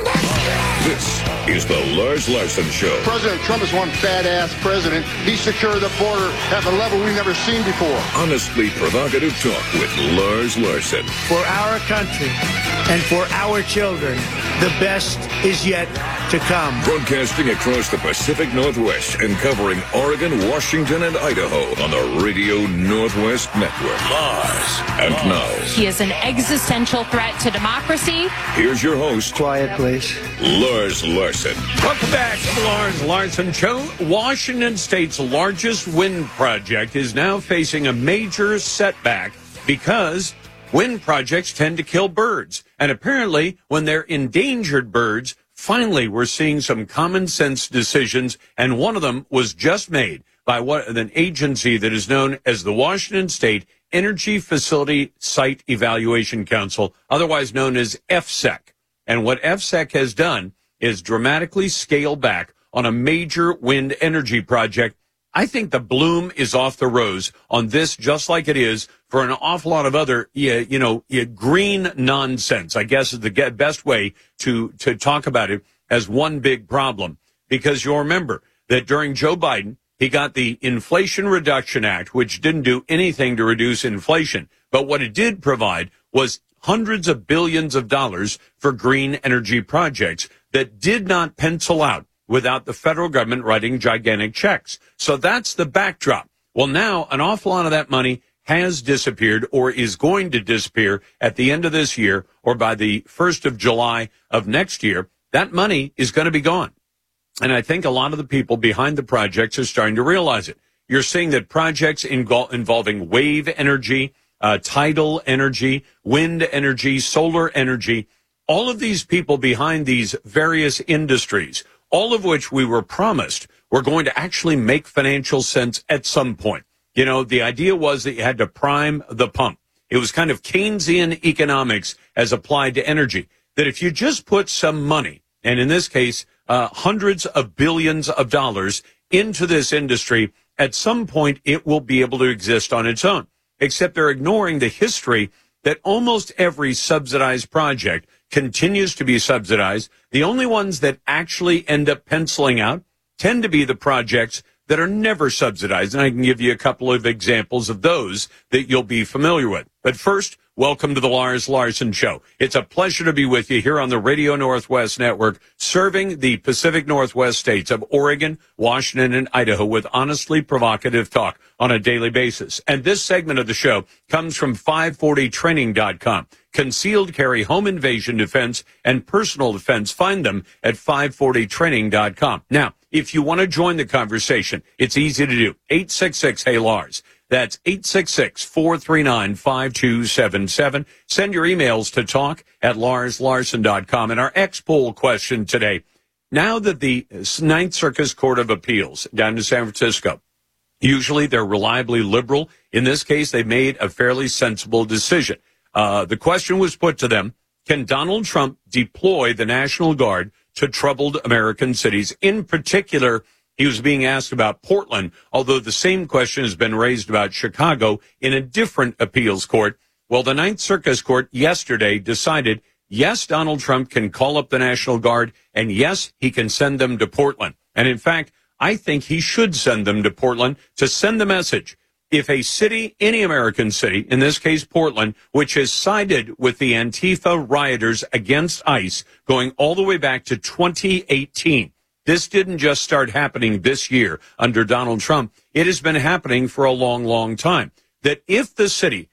S3: This is the Lars Larson Show.
S5: President Trump is one badass president. He secured the border at a level we've never seen before.
S3: Honestly provocative talk with Lars Larson.
S6: For our country and for our children, the best is yet to come.
S3: Broadcasting across the Pacific Northwest and covering Oregon, Washington, and Idaho on the Radio Northwest Network. Lars. And now,
S7: He is an existential threat to democracy.
S3: here's your host,
S6: Quiet, please.
S3: Lars Larson.
S8: Welcome back to the Lars Larson Show. Washington State's largest wind project is now facing a major setback because wind projects tend to kill birds. And apparently, when they're endangered birds, finally we're seeing some common sense decisions, and one of them was just made by what an agency that is known as the Washington State Energy Facility Site Evaluation Council, otherwise known as F S E C. And what F S E C has done is dramatically scale back on a major wind energy project. I think the bloom is off the rose on this, just like it is for an awful lot of other, you know, green nonsense, I guess is the best way to, to talk about it as one big problem. Because you'll remember that during Joe Biden, he got the Inflation Reduction Act, which didn't do anything to reduce inflation. But what it did provide was hundreds of billions of dollars for green energy projects that did not pencil out without the federal government writing gigantic checks. So that's the backdrop. Well, now an awful lot of that money has disappeared or is going to disappear at the end of this year or by the first of July of next year. That money is going to be gone. And I think a lot of the people behind the projects are starting to realize it. You're seeing that projects ingol- involving wave energy, uh, tidal energy, wind energy, solar energy, all of these people behind these various industries, all of which we were promised were going to actually make financial sense at some point. You know, the idea was that you had to prime the pump. It was kind of Keynesian economics as applied to energy, that if you just put some money, and in this case, uh, hundreds of billions of dollars into this industry, at some point it will be able to exist on its own. Except they're ignoring the history that almost every subsidized project continues to be subsidized. The only ones that actually end up penciling out tend to be the projects that are never subsidized. And I can give you a couple of examples of those that you'll be familiar with. But first, welcome to the Lars Larson Show. It's a pleasure to be with you here on the Radio Northwest Network, serving the Pacific Northwest states of Oregon, Washington, and Idaho with honestly provocative talk on a daily basis. And this segment of the show comes from five forty training dot com. Concealed carry, home invasion defense, and personal defense. Find them at five forty training dot com. Now, if you want to join the conversation, it's easy to do. eight six six, hey Lars. That's eight six six, four three nine, five two seven seven. Send your emails to talk at lars larson dot com. And our X-Poll question today, now that the Ninth Circuit Court of Appeals down in San Francisco, usually they're reliably liberal. In this case, they made a fairly sensible decision. Uh, the question was put to them, can Donald Trump deploy the National Guard to troubled American cities? In particular, he was being asked about Portland, although the same question has been raised about Chicago in a different appeals court. Well, the Ninth Circuit Court yesterday decided, yes, Donald Trump can call up the National Guard, and yes, he can send them to Portland. And in fact, I think he should send them to Portland to send the message. If a city, any American city, in this case Portland, which has sided with the Antifa rioters against ICE going all the way back to twenty eighteen, this didn't just start happening this year under Donald Trump. It has been happening for a long, long time. That if the city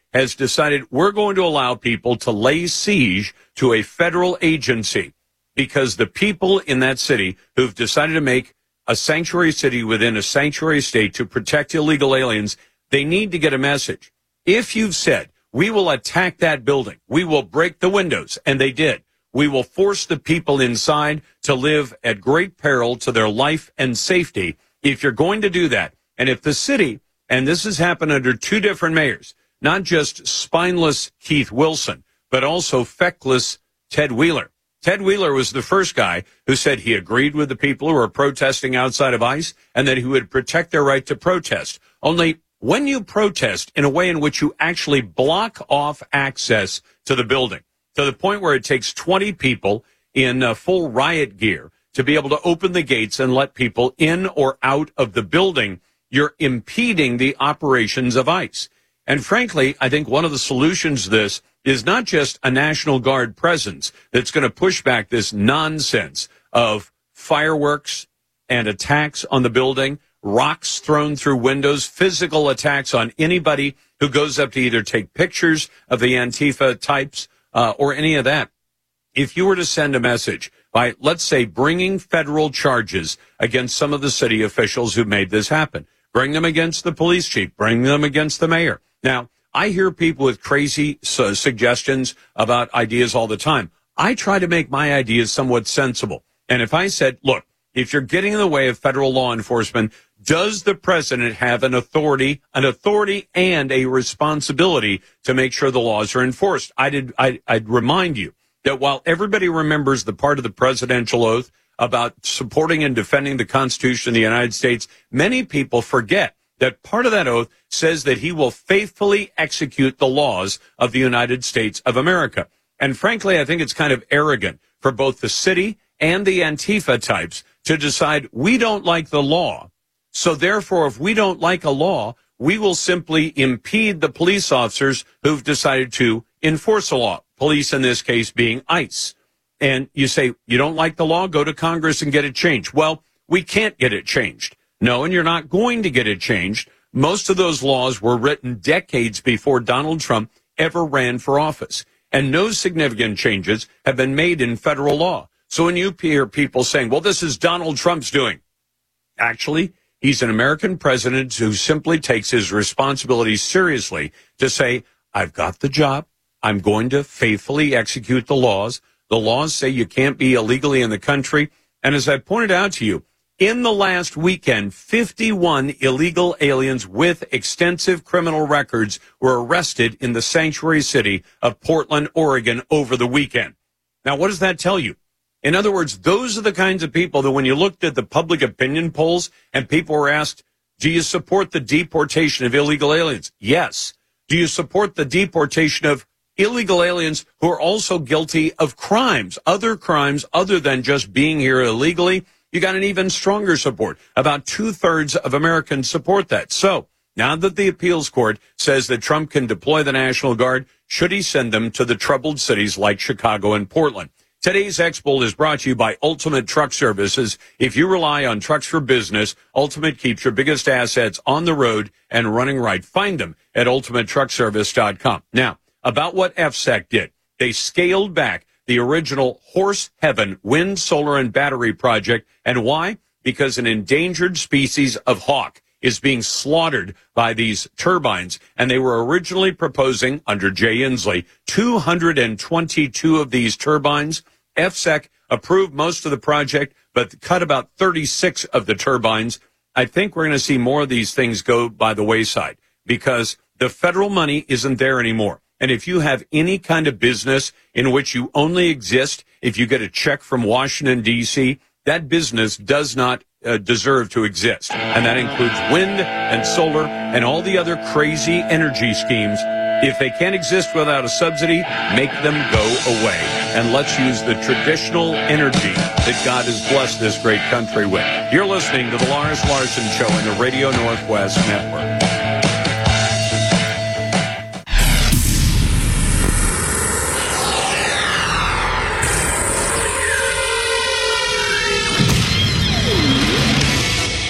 S8: has decided we're going to allow people to lay siege to a federal agency because the people in that city who've decided to make a sanctuary city within a sanctuary state to protect illegal aliens, they need to get a message. If you've said, we will attack that building, we will break the windows, and they did, we will force the people inside to live at great peril to their life and safety. If you're going to do that, and if the city, and this has happened under two different mayors, not just spineless Keith Wilson, but also feckless Ted Wheeler. Ted Wheeler was the first guy who said he agreed with the people who were protesting outside of ICE and that he would protect their right to protest. Only when you protest in a way in which you actually block off access to the building, to the point where it takes twenty people in uh, full riot gear to be able to open the gates and let people in or out of the building, you're impeding the operations of ICE. And frankly, I think one of the solutions to this is not just a National Guard presence that's going to push back this nonsense of fireworks and attacks on the building, rocks thrown through windows, physical attacks on anybody who goes up to either take pictures of the Antifa types uh, or any of that. If you were to send a message by, let's say, bringing federal charges against some of the city officials who made this happen, bring them against the police chief, bring them against the mayor. Now, I hear people with crazy su- suggestions about ideas all the time. I try to make my ideas somewhat sensible. And if I said, look, if you're getting in the way of federal law enforcement, does the president have an authority, an authority and a responsibility to make sure the laws are enforced? I'd, I'd, I'd remind you that while everybody remembers the part of the presidential oath about supporting and defending the Constitution of the United States, many people forget that part of that oath says that he will faithfully execute the laws of the United States of America. And frankly, I think it's kind of arrogant for both the city and the Antifa types to decide we don't like the law. So therefore, if we don't like a law, we will simply impede the police officers who've decided to enforce a law. Police in this case being ICE. And you say, you don't like the law? Go to Congress and get it changed. Well, we can't get it changed. No, and you're not going to get it changed. Most of those laws were written decades before Donald Trump ever ran for office. And no significant changes have been made in federal law. So when you hear people saying, well, this is Donald Trump's doing, actually, he's an American president who simply takes his responsibilities seriously to say, I've got the job. I'm going to faithfully execute the laws. The laws say you can't be illegally in the country. And as I pointed out to you, in the last weekend, fifty-one illegal aliens with extensive criminal records were arrested in the sanctuary city of Portland, Oregon over the weekend. Now, what does that tell you? In other words, those are the kinds of people that when you looked at the public opinion polls and people were asked, do you support the deportation of illegal aliens? Yes. Do you support the deportation of illegal aliens who are also guilty of crimes, other crimes other than just being here illegally? You got an even stronger support. About two-thirds of Americans support that. So now that the appeals court says that Trump can deploy the National Guard, should he send them to the troubled cities like Chicago and Portland? Today's X-Bowl is brought to you by Ultimate Truck Services. If you rely on trucks for business, Ultimate keeps your biggest assets on the road and running right. Find them at ultimate truck service dot com. Now, about what F S E C did. They scaled back the original Horse Heaven wind, solar, and battery project. And why? Because an endangered species of hawk is being slaughtered by these turbines. And they were originally proposing, under Jay Inslee, two hundred twenty-two of these turbines. F S E C approved most of the project, but cut about thirty-six of the turbines. I think we're going to see more of these things go by the wayside because the federal money isn't there anymore. And if you have any kind of business in which you only exist if you get a check from Washington, D C, that business does not uh, deserve to exist. And that includes wind and solar and all the other crazy energy schemes. If they can't exist without a subsidy, make them go away. And let's use the traditional energy that God has blessed this great country with. You're listening to the Lars Larson Show in the Radio Northwest Network.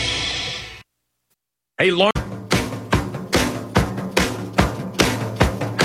S8: Hey, Lars.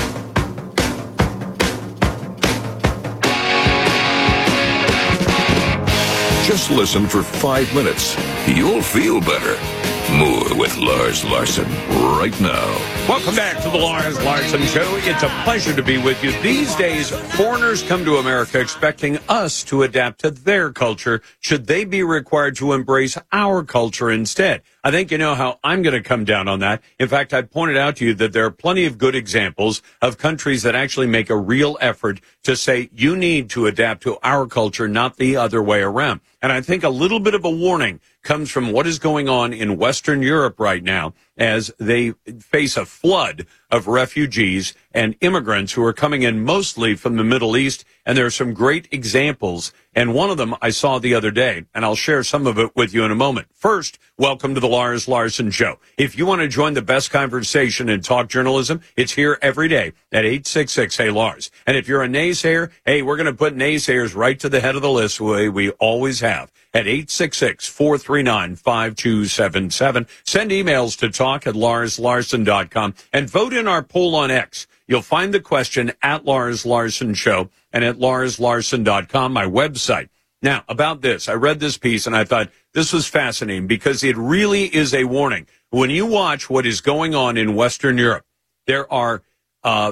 S3: Just listen for five minutes. You'll feel better. More with Lars Larson right now.
S8: Welcome back to the Lars Larson Show. It's a pleasure to be with you. These days, foreigners come to America expecting us to adapt to their culture. Should they be required to embrace our culture instead? I think you know how I'm going to come down on that. In fact, I pointed out to you that there are plenty of good examples of countries that actually make a real effort to say you need to adapt to our culture, not the other way around. And I think a little bit of a warning comes from what is going on in Western Europe right now as they face a flood of refugees and immigrants who are coming in mostly from the Middle East. And there are some great examples. And one of them I saw the other day, and I'll share some of it with you in a moment. First, welcome to the Lars Larson Show. If you want to join the best conversation in talk journalism, it's here every day at eight six six, hey Lars. And if you're a naysayer, hey, we're going to put naysayers right to the head of the list the way we always have at eight six six, four three nine, five two seven seven. Send emails to talk at lars larson dot com and vote in our poll on X. You'll find the question at Lars Larson Show and at lars larson dot com, my website. Now, about this, I read this piece and I thought this was fascinating because it really is a warning. When you watch what is going on in Western Europe, there are uh,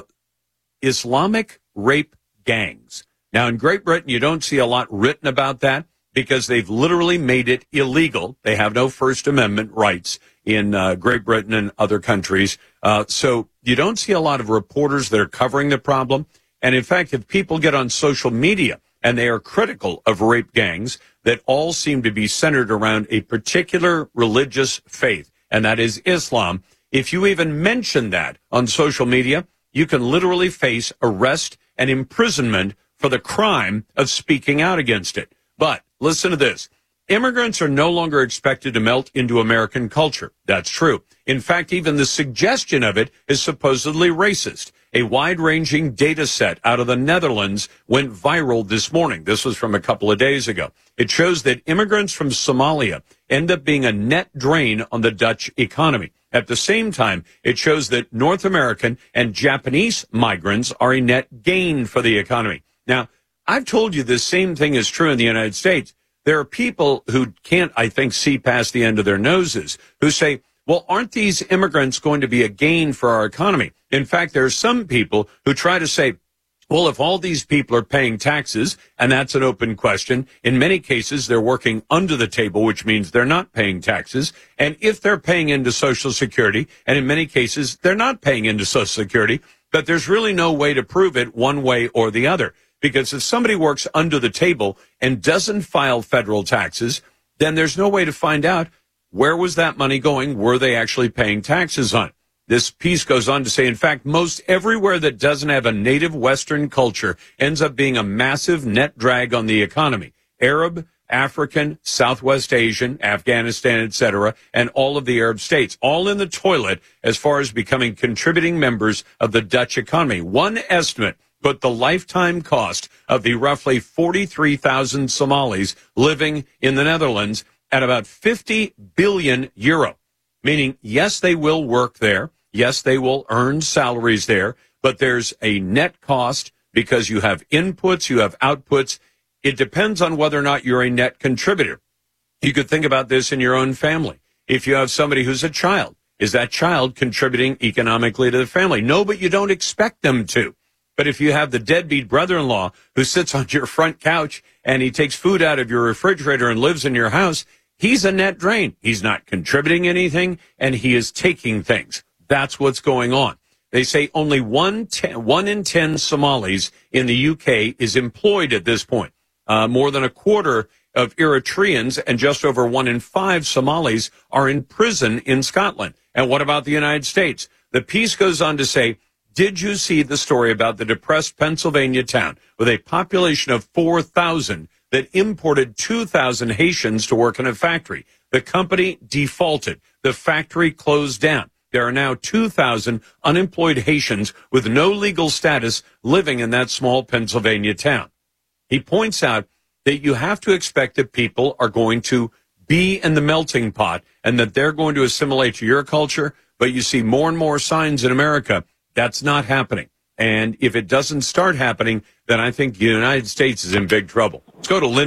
S8: Islamic rape gangs. Now, in Great Britain, you don't see a lot written about that because they've literally made it illegal. They have no First Amendment rights in uh, Great Britain and other countries. Uh, so you don't see a lot of reporters that are covering the problem. And in fact, if people get on social media and they are critical of rape gangs that all seem to be centered around a particular religious faith, and that is Islam, if you even mention that on social media, you can literally face arrest and imprisonment for the crime of speaking out against it. But listen to this. Immigrants are no longer expected to melt into American culture. That's true. In fact, even the suggestion of it is supposedly racist. A wide-ranging data set out of the Netherlands went viral this morning. This was from a couple of days ago. It shows that immigrants from Somalia end up being a net drain on the Dutch economy. At the same time, it shows that North American and Japanese migrants are a net gain for the economy. Now, I've told you the same thing is true in the United States. There are people who can't, I think, see past the end of their noses, who say, well, aren't these immigrants going to be a gain for our economy? In fact, there are some people who try to say, well, if all these people are paying taxes, and that's an open question, in many cases they're working under the table, which means they're not paying taxes. And if they're paying into Social Security, and in many cases they're not paying into Social Security, but there's really no way to prove it one way or the other. Because if somebody works under the table and doesn't file federal taxes, then there's no way to find out where was that money going? Were they actually paying taxes on it? This piece goes on to say, in fact, most everywhere that doesn't have a native Western culture ends up being a massive net drag on the economy. Arab, African, Southwest Asian, Afghanistan, et cetera, and all of the Arab states, all in the toilet as far as becoming contributing members of the Dutch economy. One estimate put the lifetime cost of the roughly forty-three thousand Somalis living in the Netherlands at about fifty billion euro, meaning, yes, they will work there. Yes, they will earn salaries there, but there's a net cost because you have inputs, you have outputs. It depends on whether or not you're a net contributor. You could think about this in your own family. If you have somebody who's a child, is that child contributing economically to the family? No, but you don't expect them to. But if you have the deadbeat brother-in-law who sits on your front couch and he takes food out of your refrigerator and lives in your house, he's a net drain. He's not contributing anything, and he is taking things. That's what's going on. They say only one, ten, one in ten Somalis in the U K is employed at this point. Uh, more than a quarter of Eritreans and just over one in five Somalis are in prison in Scotland. And what about the United States? The piece goes on to say, did you see the story about the depressed Pennsylvania town with a population of four thousand that imported two thousand Haitians to work in a factory? The company defaulted. The factory closed down. There are now two thousand unemployed Haitians with no legal status living in that small Pennsylvania town. He points out that you have to expect that people are going to be in the melting pot and that they're going to assimilate to your culture, but you see more and more signs in America that's not happening. And if it doesn't start happening, then I think the United States is in big trouble. Let's go to Linda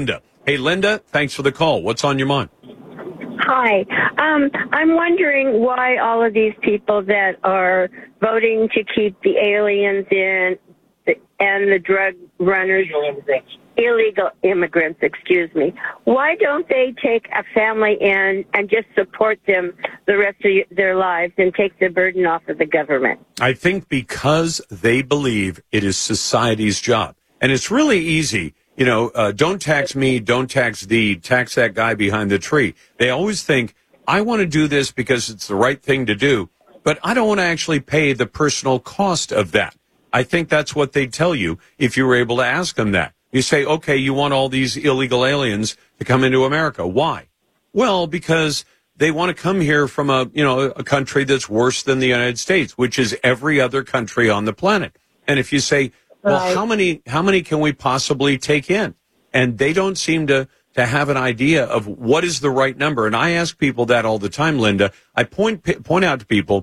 S8: Hey, Linda, thanks for the call. What's on your mind?
S17: Hi. Um, I'm wondering why all of these people that are voting to keep the aliens in and the drug runners, illegal immigrants, excuse me, why don't they take a family in and just support them the rest of their lives and take the burden off of the government?
S8: I think because they believe it is society's job. And it's really easy. You know, uh, don't tax me, don't tax thee, tax that guy behind the tree. They always think, I want to do this because it's the right thing to do, but I don't want to actually pay the personal cost of that. I think that's what they'd tell you if you were able to ask them that. You say, okay, you want all these illegal aliens to come into America. Why? Well, because they want to come here from a, you know, a country that's worse than the United States, which is every other country on the planet. And if you say, well, right. how many how many can we possibly take in? And they don't seem to, to have an idea of what is the right number. And I ask people that all the time, Linda. I point point out to people,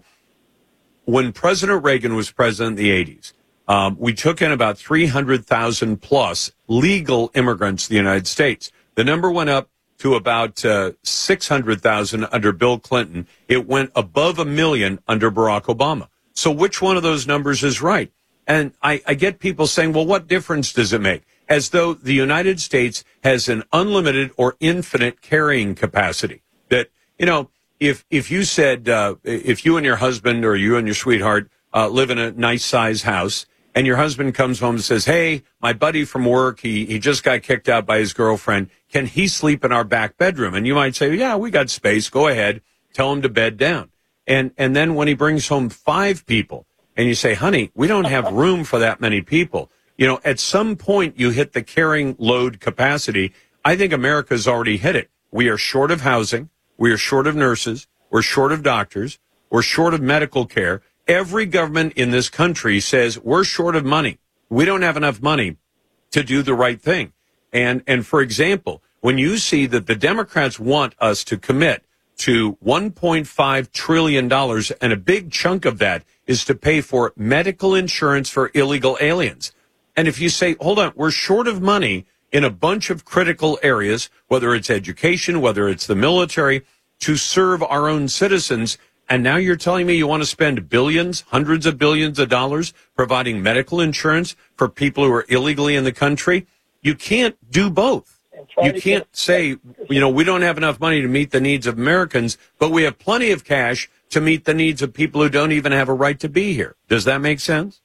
S8: when President Reagan was president in the eighties, um, we took in about three hundred thousand plus legal immigrants to the United States. The number went up to about uh, six hundred thousand under Bill Clinton. It went above a million under Barack Obama. So which one of those numbers is right? And I, I get people saying, well, what difference does it make? As though the United States has an unlimited or infinite carrying capacity. That, you know, if if you said, uh, if you and your husband or you and your sweetheart uh, live in a nice size house, and your husband comes home and says, hey, my buddy from work, he, he just got kicked out by his girlfriend. Can he sleep in our back bedroom? And you might say, yeah, we got space. Go ahead. Tell him to bed down. And and then when he brings home five people, and you say, honey, we don't have room for that many people. You know, at some point you hit the carrying load capacity. I think America's already hit it. We are short of housing. We are short of nurses. We're short of doctors. We're short of medical care. Every government in this country says we're short of money. We don't have enough money to do the right thing. And, and for example, when you see that the Democrats want us to commit to one point five trillion dollars, and a big chunk of that is to pay for medical insurance for illegal aliens. And if you say, hold on, we're short of money in a bunch of critical areas, whether it's education, whether it's the military, to serve our own citizens, and now you're telling me you want to spend billions, hundreds of billions of dollars providing medical insurance for people who are illegally in the country, you can't do both. You can't say, you know, we don't have enough money to meet the needs of Americans, but we have plenty of cash to meet the needs of people who don't even have a right to be here. Does that make sense?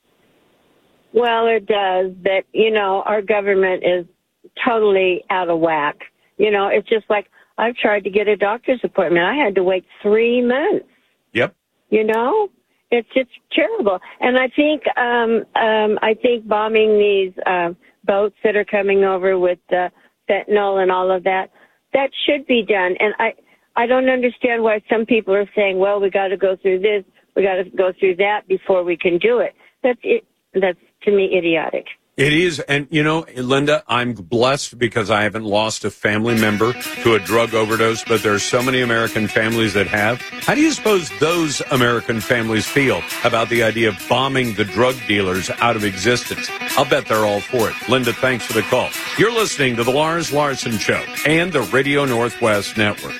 S17: Well, it does, but, you know, our government is totally out of whack. You know, it's just like I've tried to get a doctor's appointment. I had to wait three months.
S8: Yep.
S17: You know, it's just terrible. And I think, um, um, I think bombing these uh, boats that are coming over with uh, fentanyl and all of that, that should be done. And I, I don't understand why some people are saying, well, we got to go through this, we got to go through that before we can do it. That's it. That's, to me, idiotic.
S8: It is. And, you know, Linda, I'm blessed because I haven't lost a family member to a drug overdose, but there are so many American families that have. How do you suppose those American families feel about the idea of bombing the drug dealers out of existence? I'll bet they're all for it. Linda, thanks for the call. You're listening to The Lars Larson Show and the Radio Northwest Network.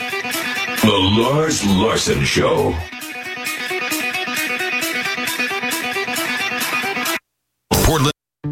S3: The Lars Larson Show. Portland.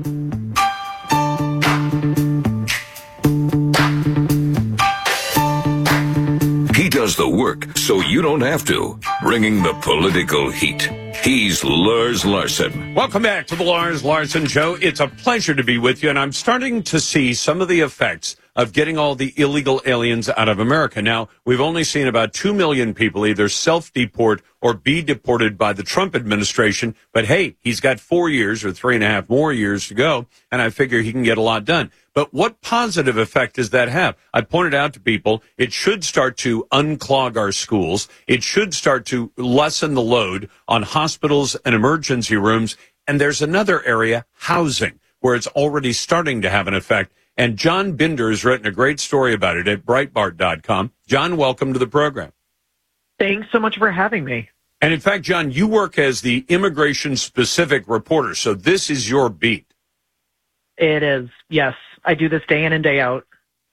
S3: He does the work so you don't have to, bringing the political heat. He's Lars Larson.
S8: Welcome back to the Lars Larson Show. It's a pleasure to be with you, and I'm starting to see some of the effects of getting all the illegal aliens out of America. Now, we've only seen about two million people either self-deport or be deported by the Trump administration. But hey, he's got four years or three and a half more years to go, and I figure he can get a lot done. But what positive effect does that have? I pointed out to people, it should start to unclog our schools. It should start to lessen the load on hospitals and emergency rooms. And there's another area, housing, where it's already starting to have an effect. And John Binder has written a great story about it at Breitbart dot com. John, welcome to the program.
S18: Thanks so much for having me.
S8: And in fact, John, you work as the immigration-specific reporter, so this is your beat.
S18: It is, yes. I do this day in and day out.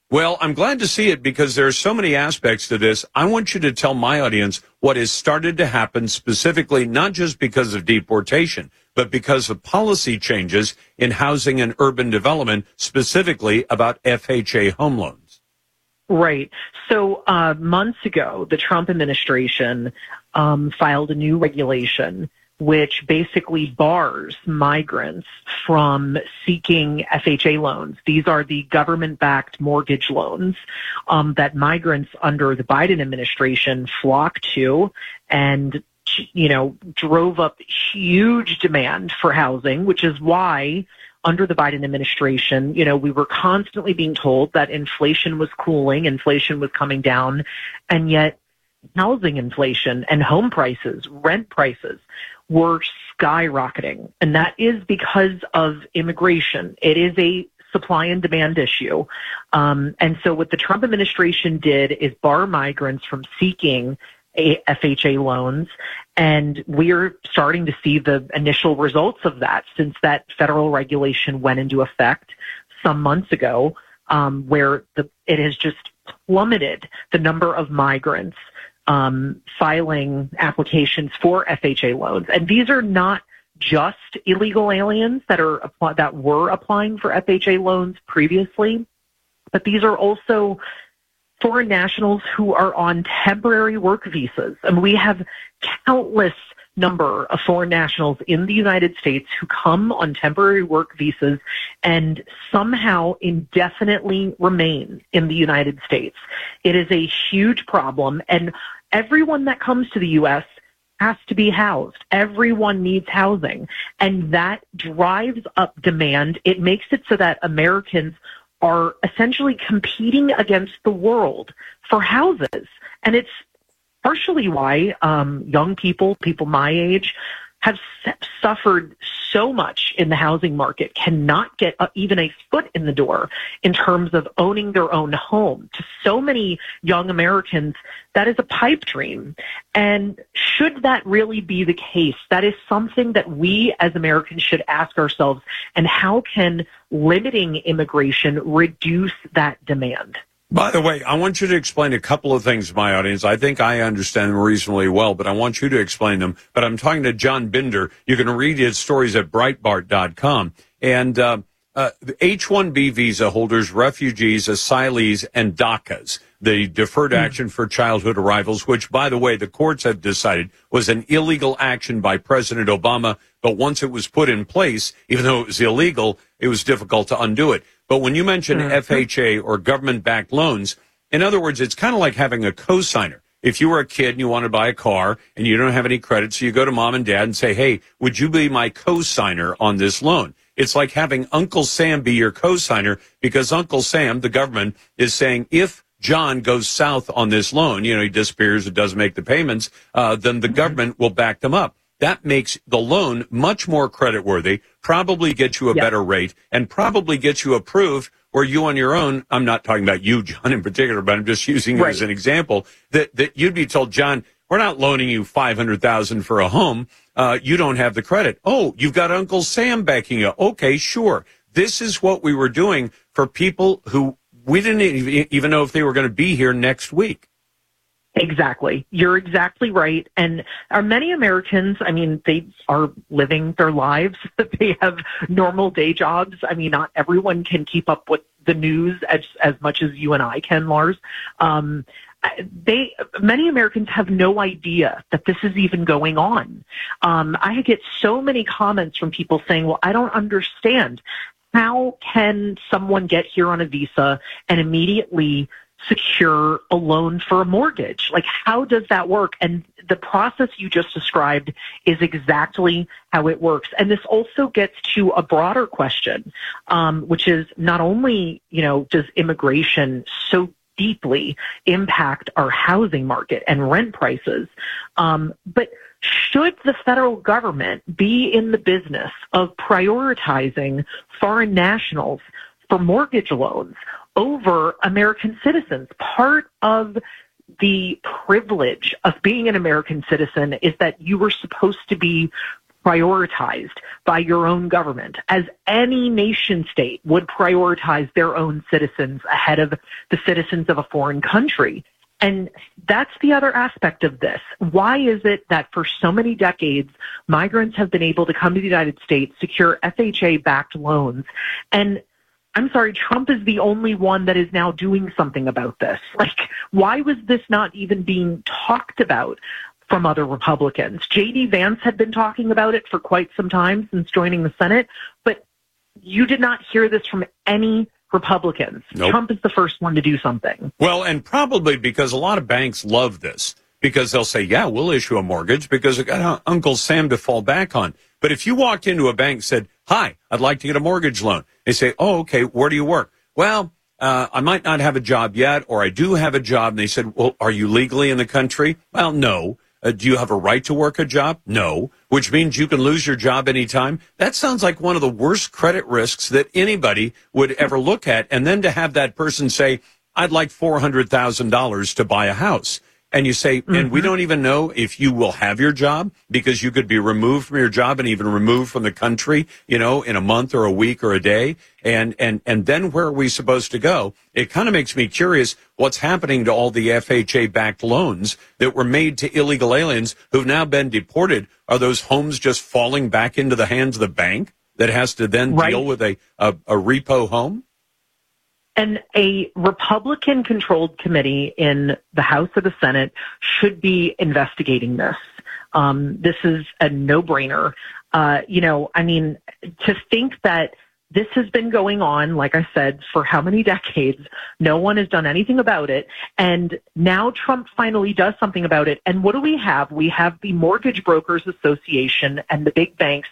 S8: Well, I'm glad to see it because there are so many aspects to this. I want you to tell my audience what has started to happen specifically, not just because of deportation, but because of policy changes in housing and urban development, specifically about F H A home loans.
S18: Right. So uh, months ago, the Trump administration um, filed a new regulation which basically bars migrants from seeking F H A loans. These are the government-backed mortgage loans um, that migrants under the Biden administration flocked to and, you know, drove up huge demand for housing, which is why under the Biden administration, you know, we were constantly being told that inflation was cooling, inflation was coming down, and yet housing inflation and home prices, rent prices, were skyrocketing. And that is because of immigration. It is a supply and demand issue. Um, and so what the Trump administration did is bar migrants from seeking a F H A loans. And we're starting to see the initial results of that since that federal regulation went into effect some months ago, um, where the, it has just plummeted the number of migrants Um, filing applications for F H A loans. And these are not just illegal aliens that are that were applying for F H A loans previously, but these are also foreign nationals who are on temporary work visas. And we have countless number of foreign nationals in the United States who come on temporary work visas and somehow indefinitely remain in the United States. It is a huge problem, and everyone that comes to the U S has to be housed. Everyone needs housing, and that drives up demand. It makes it so that Americans are essentially competing against the world for houses, and it's partially why um, young people, people my age, have suffered so much in the housing market, cannot get a, even a foot in the door in terms of owning their own home. To so many young Americans, that is a pipe dream. And should that really be the case? That is something that we as Americans should ask ourselves. And how can limiting immigration reduce that demand?
S8: By the way, I want you to explain a couple of things to my audience. I think I understand them reasonably well, but I want you to explain them. But I'm talking to John Binder. You can read his stories at Breitbart dot com. And uh, uh, H one B visa holders, refugees, asylees, and DACAs, the Deferred Action for Childhood Arrivals, which, by the way, the courts have decided was an illegal action by President Obama. But once it was put in place, even though it was illegal, it was difficult to undo it. But when you mention mm-hmm. F H A or government-backed loans, in other words, it's kind of like having a cosigner. If you were a kid and you want to buy a car and you don't have any credit, so you go to mom and dad and say, hey, would you be my cosigner on this loan? It's like having Uncle Sam be your cosigner because Uncle Sam, the government, is saying if John goes south on this loan, you know, he disappears or doesn't make the payments, uh, then the mm-hmm. government will back them up. That makes the loan much more creditworthy, probably get you a yep. better rate, and probably get you approved, or you on your own, I'm not talking about you, John, in particular, but I'm just using you right. as an example, that, that you'd be told, John, we're not loaning you five hundred thousand dollars for a home. Uh, you don't have the credit. Oh, you've got Uncle Sam backing you. Okay, sure. This is what we were doing for people who we didn't even know if they were going to be here next week.
S18: Exactly. You're exactly right. And are many Americans, I mean, they are living their lives. They have normal day jobs. I mean, not everyone can keep up with the news as, as much as you and I can, Lars. Um, they, many Americans have no idea that this is even going on. Um, I get so many comments from people saying, well, I don't understand. How can someone get here on a visa and immediately secure a loan for a mortgage? Like, how does that work? And the process you just described is exactly how it works. And this also gets to a broader question, um, which is not only, you know, does immigration so deeply impact our housing market and rent prices, um, but should the federal government be in the business of prioritizing foreign nationals for mortgage loans over American citizens? Part of the privilege of being an American citizen is that you were supposed to be prioritized by your own government, as any nation state would prioritize their own citizens ahead of the citizens of a foreign country. And that's the other aspect of this. Why is it that for so many decades, migrants have been able to come to the United States, secure F H A-backed loans, and I'm sorry, Trump is the only one that is now doing something about this? Like, why was this not even being talked about from other Republicans? J D Vance had been talking about it for quite some time since joining the Senate, but you did not hear this from any Republicans.
S8: Nope.
S18: Trump is the first one to do something.
S8: Well, and probably because a lot of banks love this, because they'll say, yeah, we'll issue a mortgage because I got Uncle Sam to fall back on. But if you walked into a bank and said, hi, I'd like to get a mortgage loan, they say, oh, okay, where do you work? Well, uh, I might not have a job yet, or I do have a job. And they said, well, are you legally in the country? Well, no. Uh, do you have a right to work a job? No. Which means you can lose your job anytime. That sounds like one of the worst credit risks that anybody would ever look at. And then to have that person say, I'd like four hundred thousand dollars to buy a house. And you say, mm-hmm. and we don't even know if you will have your job, because you could be removed from your job and even removed from the country, you know, in a month or a week or a day. And, and, and then where are we supposed to go? It kind of makes me curious what's happening to all the F H A-backed loans that were made to illegal aliens who've now been deported. Are those homes just falling back into the hands of the bank that has to then right. deal with a, a, a repo home?
S18: And a Republican-controlled committee in the House or the Senate should be investigating this. Um, this is a no-brainer. Uh, you know, I mean, to think that this has been going on, like I said, for how many decades, no one has done anything about it, and now Trump finally does something about it. And what do we have? We have the Mortgage Brokers Association and the big banks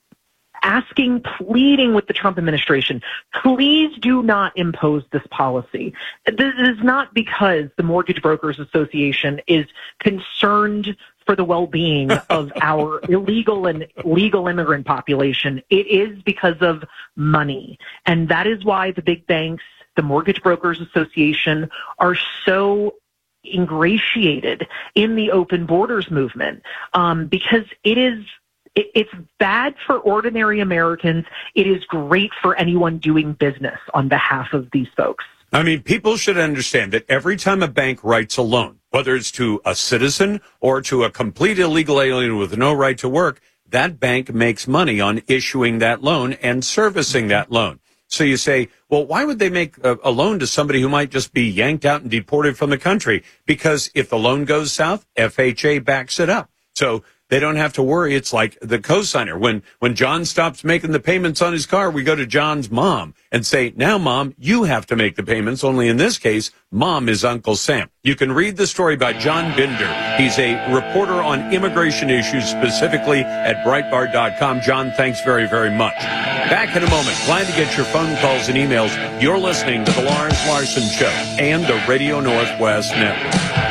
S18: asking, pleading with the Trump administration, please do not impose this policy. This is not because the Mortgage Brokers Association is concerned for the well-being of our illegal and legal immigrant population. It is because of money. And that is why the big banks, the Mortgage Brokers Association, are so ingratiated in the open borders movement, um, because it is It's bad for ordinary Americans. It is great for anyone doing business on behalf of these folks.
S8: I mean, people should understand that every time a bank writes a loan, whether it's to a citizen or to a complete illegal alien with no right to work, that bank makes money on issuing that loan and servicing that loan. So you say, well, why would they make a, a loan to somebody who might just be yanked out and deported from the country? Because if the loan goes south, F H A backs it up. So they don't have to worry. It's like the cosigner. When when John stops making the payments on his car, we go to John's mom and say, now, Mom, you have to make the payments. Only in this case, Mom is Uncle Sam. You can read the story by John Binder. He's a reporter on immigration issues, specifically at Breitbart dot com. John, thanks very, very much. Back in a moment. Glad to get your phone calls and emails. You're listening to The Lars Larson Show and the Radio Northwest Network.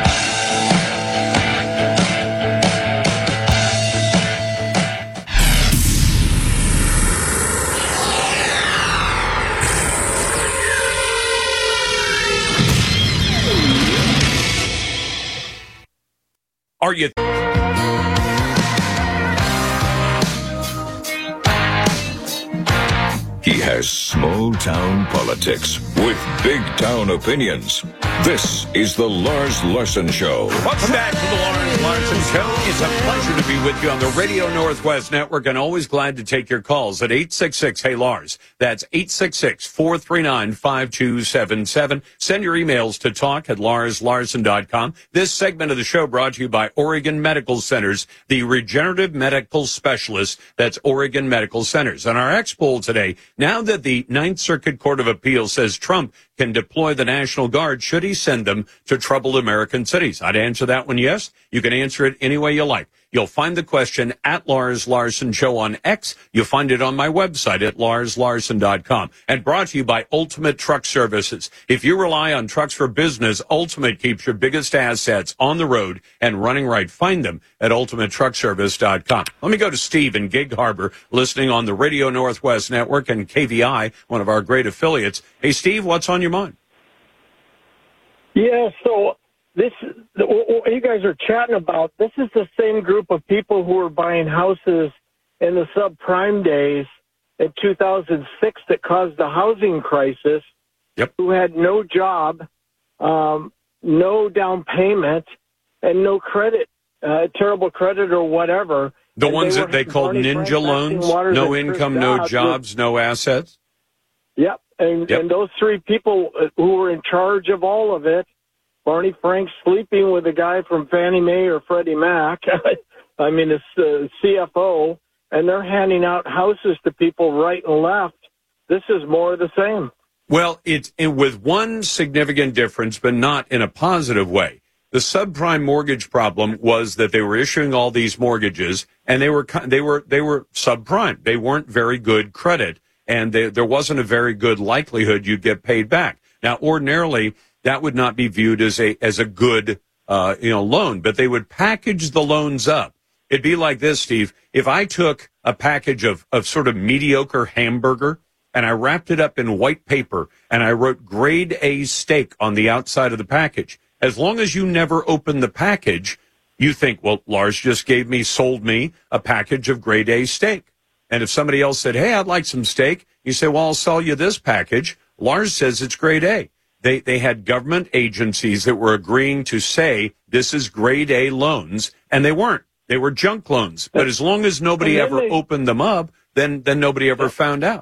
S8: Are you?
S3: He has small town politics with big town opinions. This is the Lars Larson Show.
S8: Welcome back to the Lars Larson Show. It's a pleasure to be with you on the Radio Northwest Network, and always glad to take your calls at eight six six, hey Lars. That's eight six six, four three nine, five two seven seven. Send your emails to talk at lars larson dot com. This segment of the show brought to you by Oregon Medical Centers, the regenerative medical specialists. That's Oregon Medical Centers. On our X poll today, now that the Ninth Circuit Court of Appeals says Trump can deploy the National Guard, should he send them to troubled American cities? I'd answer that one yes. You can answer it any way you like. You'll find the question at Lars Larson Show on X. You'll find it on my website at lars larson dot com. And brought to you by Ultimate Truck Services. If you rely on trucks for business, Ultimate keeps your biggest assets on the road and running right. Find them at ultimate truck service dot com. Let me go to Steve in Gig Harbor, listening on the Radio Northwest Network and K V I, one of our great affiliates. Hey, Steve, what's on your mind?
S19: Yeah, so this, what you guys are chatting about, this is the same group of people who are buying houses in the subprime days in two thousand six that caused the housing crisis,
S8: yep.
S19: who had no job, um, no down payment, and no credit, uh, terrible credit or whatever.
S8: The
S19: and
S8: ones
S19: they
S8: that they called ninja loans, no income, no jobs, no assets?
S19: Yep, and,
S8: yep.
S19: and those three people who were in charge of all of it, Barney Frank sleeping with a guy from Fannie Mae or Freddie Mac, I mean, it's the C F O, and they're handing out houses to people right and left. This is more of the same.
S8: Well, it's it, with one significant difference, but not in a positive way. The subprime mortgage problem was that they were issuing all these mortgages, and they were they were they were subprime. They weren't very good credit, and they, there wasn't a very good likelihood you'd get paid back. Now, ordinarily, that would not be viewed as a as a good uh, you know loan, but they would package the loans up. It'd be like this, Steve. If I took a package of, of sort of mediocre hamburger and I wrapped it up in white paper and I wrote grade A steak on the outside of the package, as long as you never open the package, you think, well, Lars just gave me, sold me a package of grade A steak. And if somebody else said, hey, I'd like some steak, you say, well, I'll sell you this package. Lars says it's grade A. They they had government agencies that were agreeing to say this is grade A loans, and they weren't. They were junk loans. But as long as nobody ever
S19: they,
S8: opened them up, then then nobody ever found out.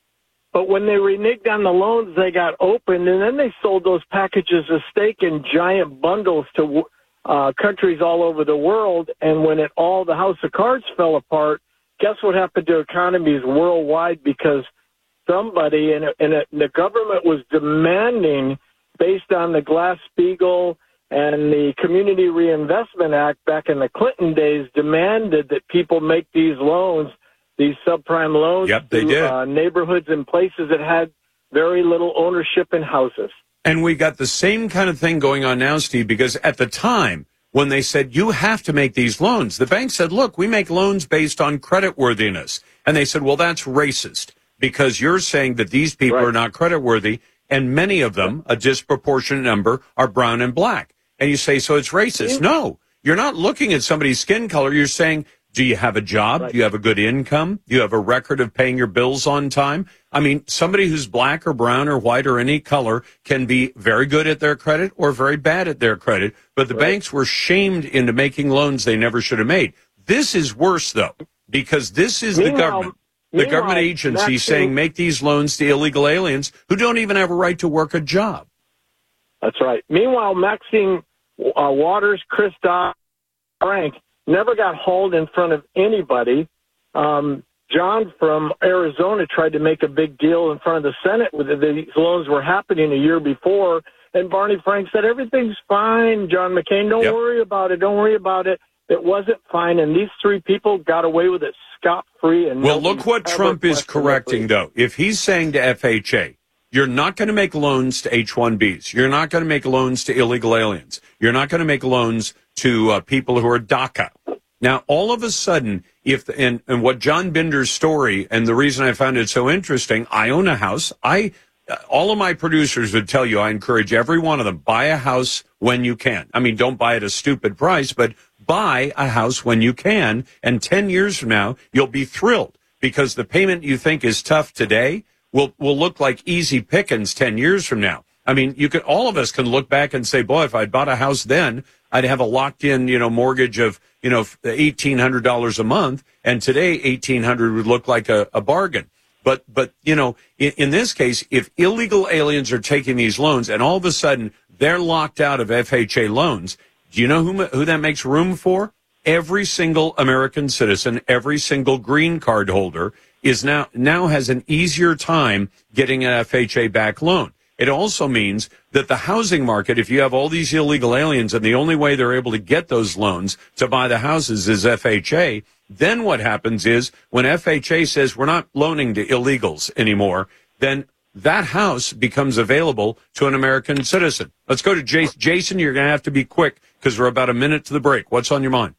S19: But when they reneged on the loans, they got opened, and then they sold those packages of steak in giant bundles to uh, countries all over the world. And when it all the house of cards fell apart, guess what happened to economies worldwide? Because somebody in, a, in a, the government was demanding, based on the Glass-Steagall and the Community Reinvestment Act back in the Clinton days, demanded that people make these loans, these subprime loans,
S8: yep, they
S19: to
S8: did.
S19: Uh, neighborhoods and places that had very little ownership in houses.
S8: And we got the same kind of thing going on now, Steve, because at the time when they said you have to make these loans, the bank said, look, we make loans based on creditworthiness. And they said, well, that's racist because you're saying that these people
S19: right.
S8: are not creditworthy, and many of them, a disproportionate number, are brown and black. And you say, so it's racist. No, you're not looking at somebody's skin color. You're saying, do you have a job?
S19: Right.
S8: Do you have a good income? Do you have a record of paying your bills on time? I mean, somebody who's black or brown or white or any color can be very good at their credit or very bad at their credit. But the right. banks were shamed into making loans they never should have made. This is worse, though, because this is
S19: meanwhile,
S8: the government. The government agency
S19: Maxine,
S8: saying make these loans to illegal aliens who don't even have a right to work a job.
S19: That's right. Meanwhile, Maxine uh, Waters, Chris Dodd, Frank never got hauled in front of anybody. Um, John from Arizona tried to make a big deal in front of the Senate with these loans were happening a year before, and Barney Frank said, everything's fine, John McCain, don't
S8: yep.
S19: worry about it, don't worry about it. It wasn't fine, and these three people got away with it scot-free. And
S8: well, look what Trump is correcting, though. If he's saying to F H A, you're not going to make loans to H one Bs. You're not going to make loans to illegal aliens. You're not going to make loans to uh, people who are DACA. Now, all of a sudden, if and, and what John Binder's story, and the reason I found it so interesting, I own a house. I uh, all of my producers would tell you, I encourage every one of them, buy a house when you can. I mean, don't buy at a stupid price, but buy a house when you can. And ten years from now, you'll be thrilled because the payment you think is tough today will will look like easy pickings ten years from now. I mean, you could, all of us can look back and say, boy, if I'd bought a house then, I'd have a locked in, you know, mortgage of, you know, eighteen hundred dollars a month. And today, eighteen hundred dollars would look like a, a bargain. But, but, you know, in, in this case, if illegal aliens are taking these loans and all of a sudden they're locked out of F H A loans, do you know who, who that makes room for? Every single American citizen, every single green card holder is now, now has an easier time getting an F H A back loan. It also means that the housing market, if you have all these illegal aliens and the only way they're able to get those loans to buy the houses is F H A, then what happens is when F H A says we're not loaning to illegals anymore, then that house becomes available to an American citizen. Let's go to Jason. Jason, you're going to have to be quick because we're about a minute to the break. What's on your mind?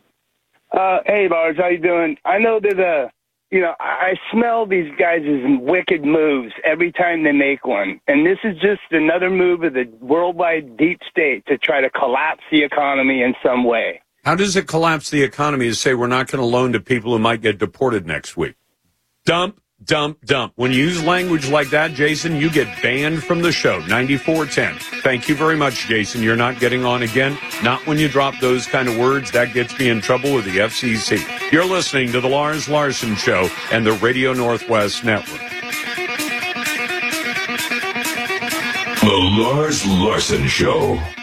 S20: Uh, hey, Lars, how you doing? I know that, uh, you know, I smell these guys' wicked moves every time they make one. And this is just another move of the worldwide deep state to try to collapse the economy in some way.
S8: How does it collapse the economy to say we're not going to loan to people who might get deported next week? Dump, dump, dump. When you use language like that, Jason, you get banned from the show. ninety-four ten. Thank you very much, Jason. You're not getting on again. Not when you drop those kind of words. That gets me in trouble with the F C C. You're listening to The Lars Larson Show and the Radio Northwest Network.
S3: The Lars Larson Show.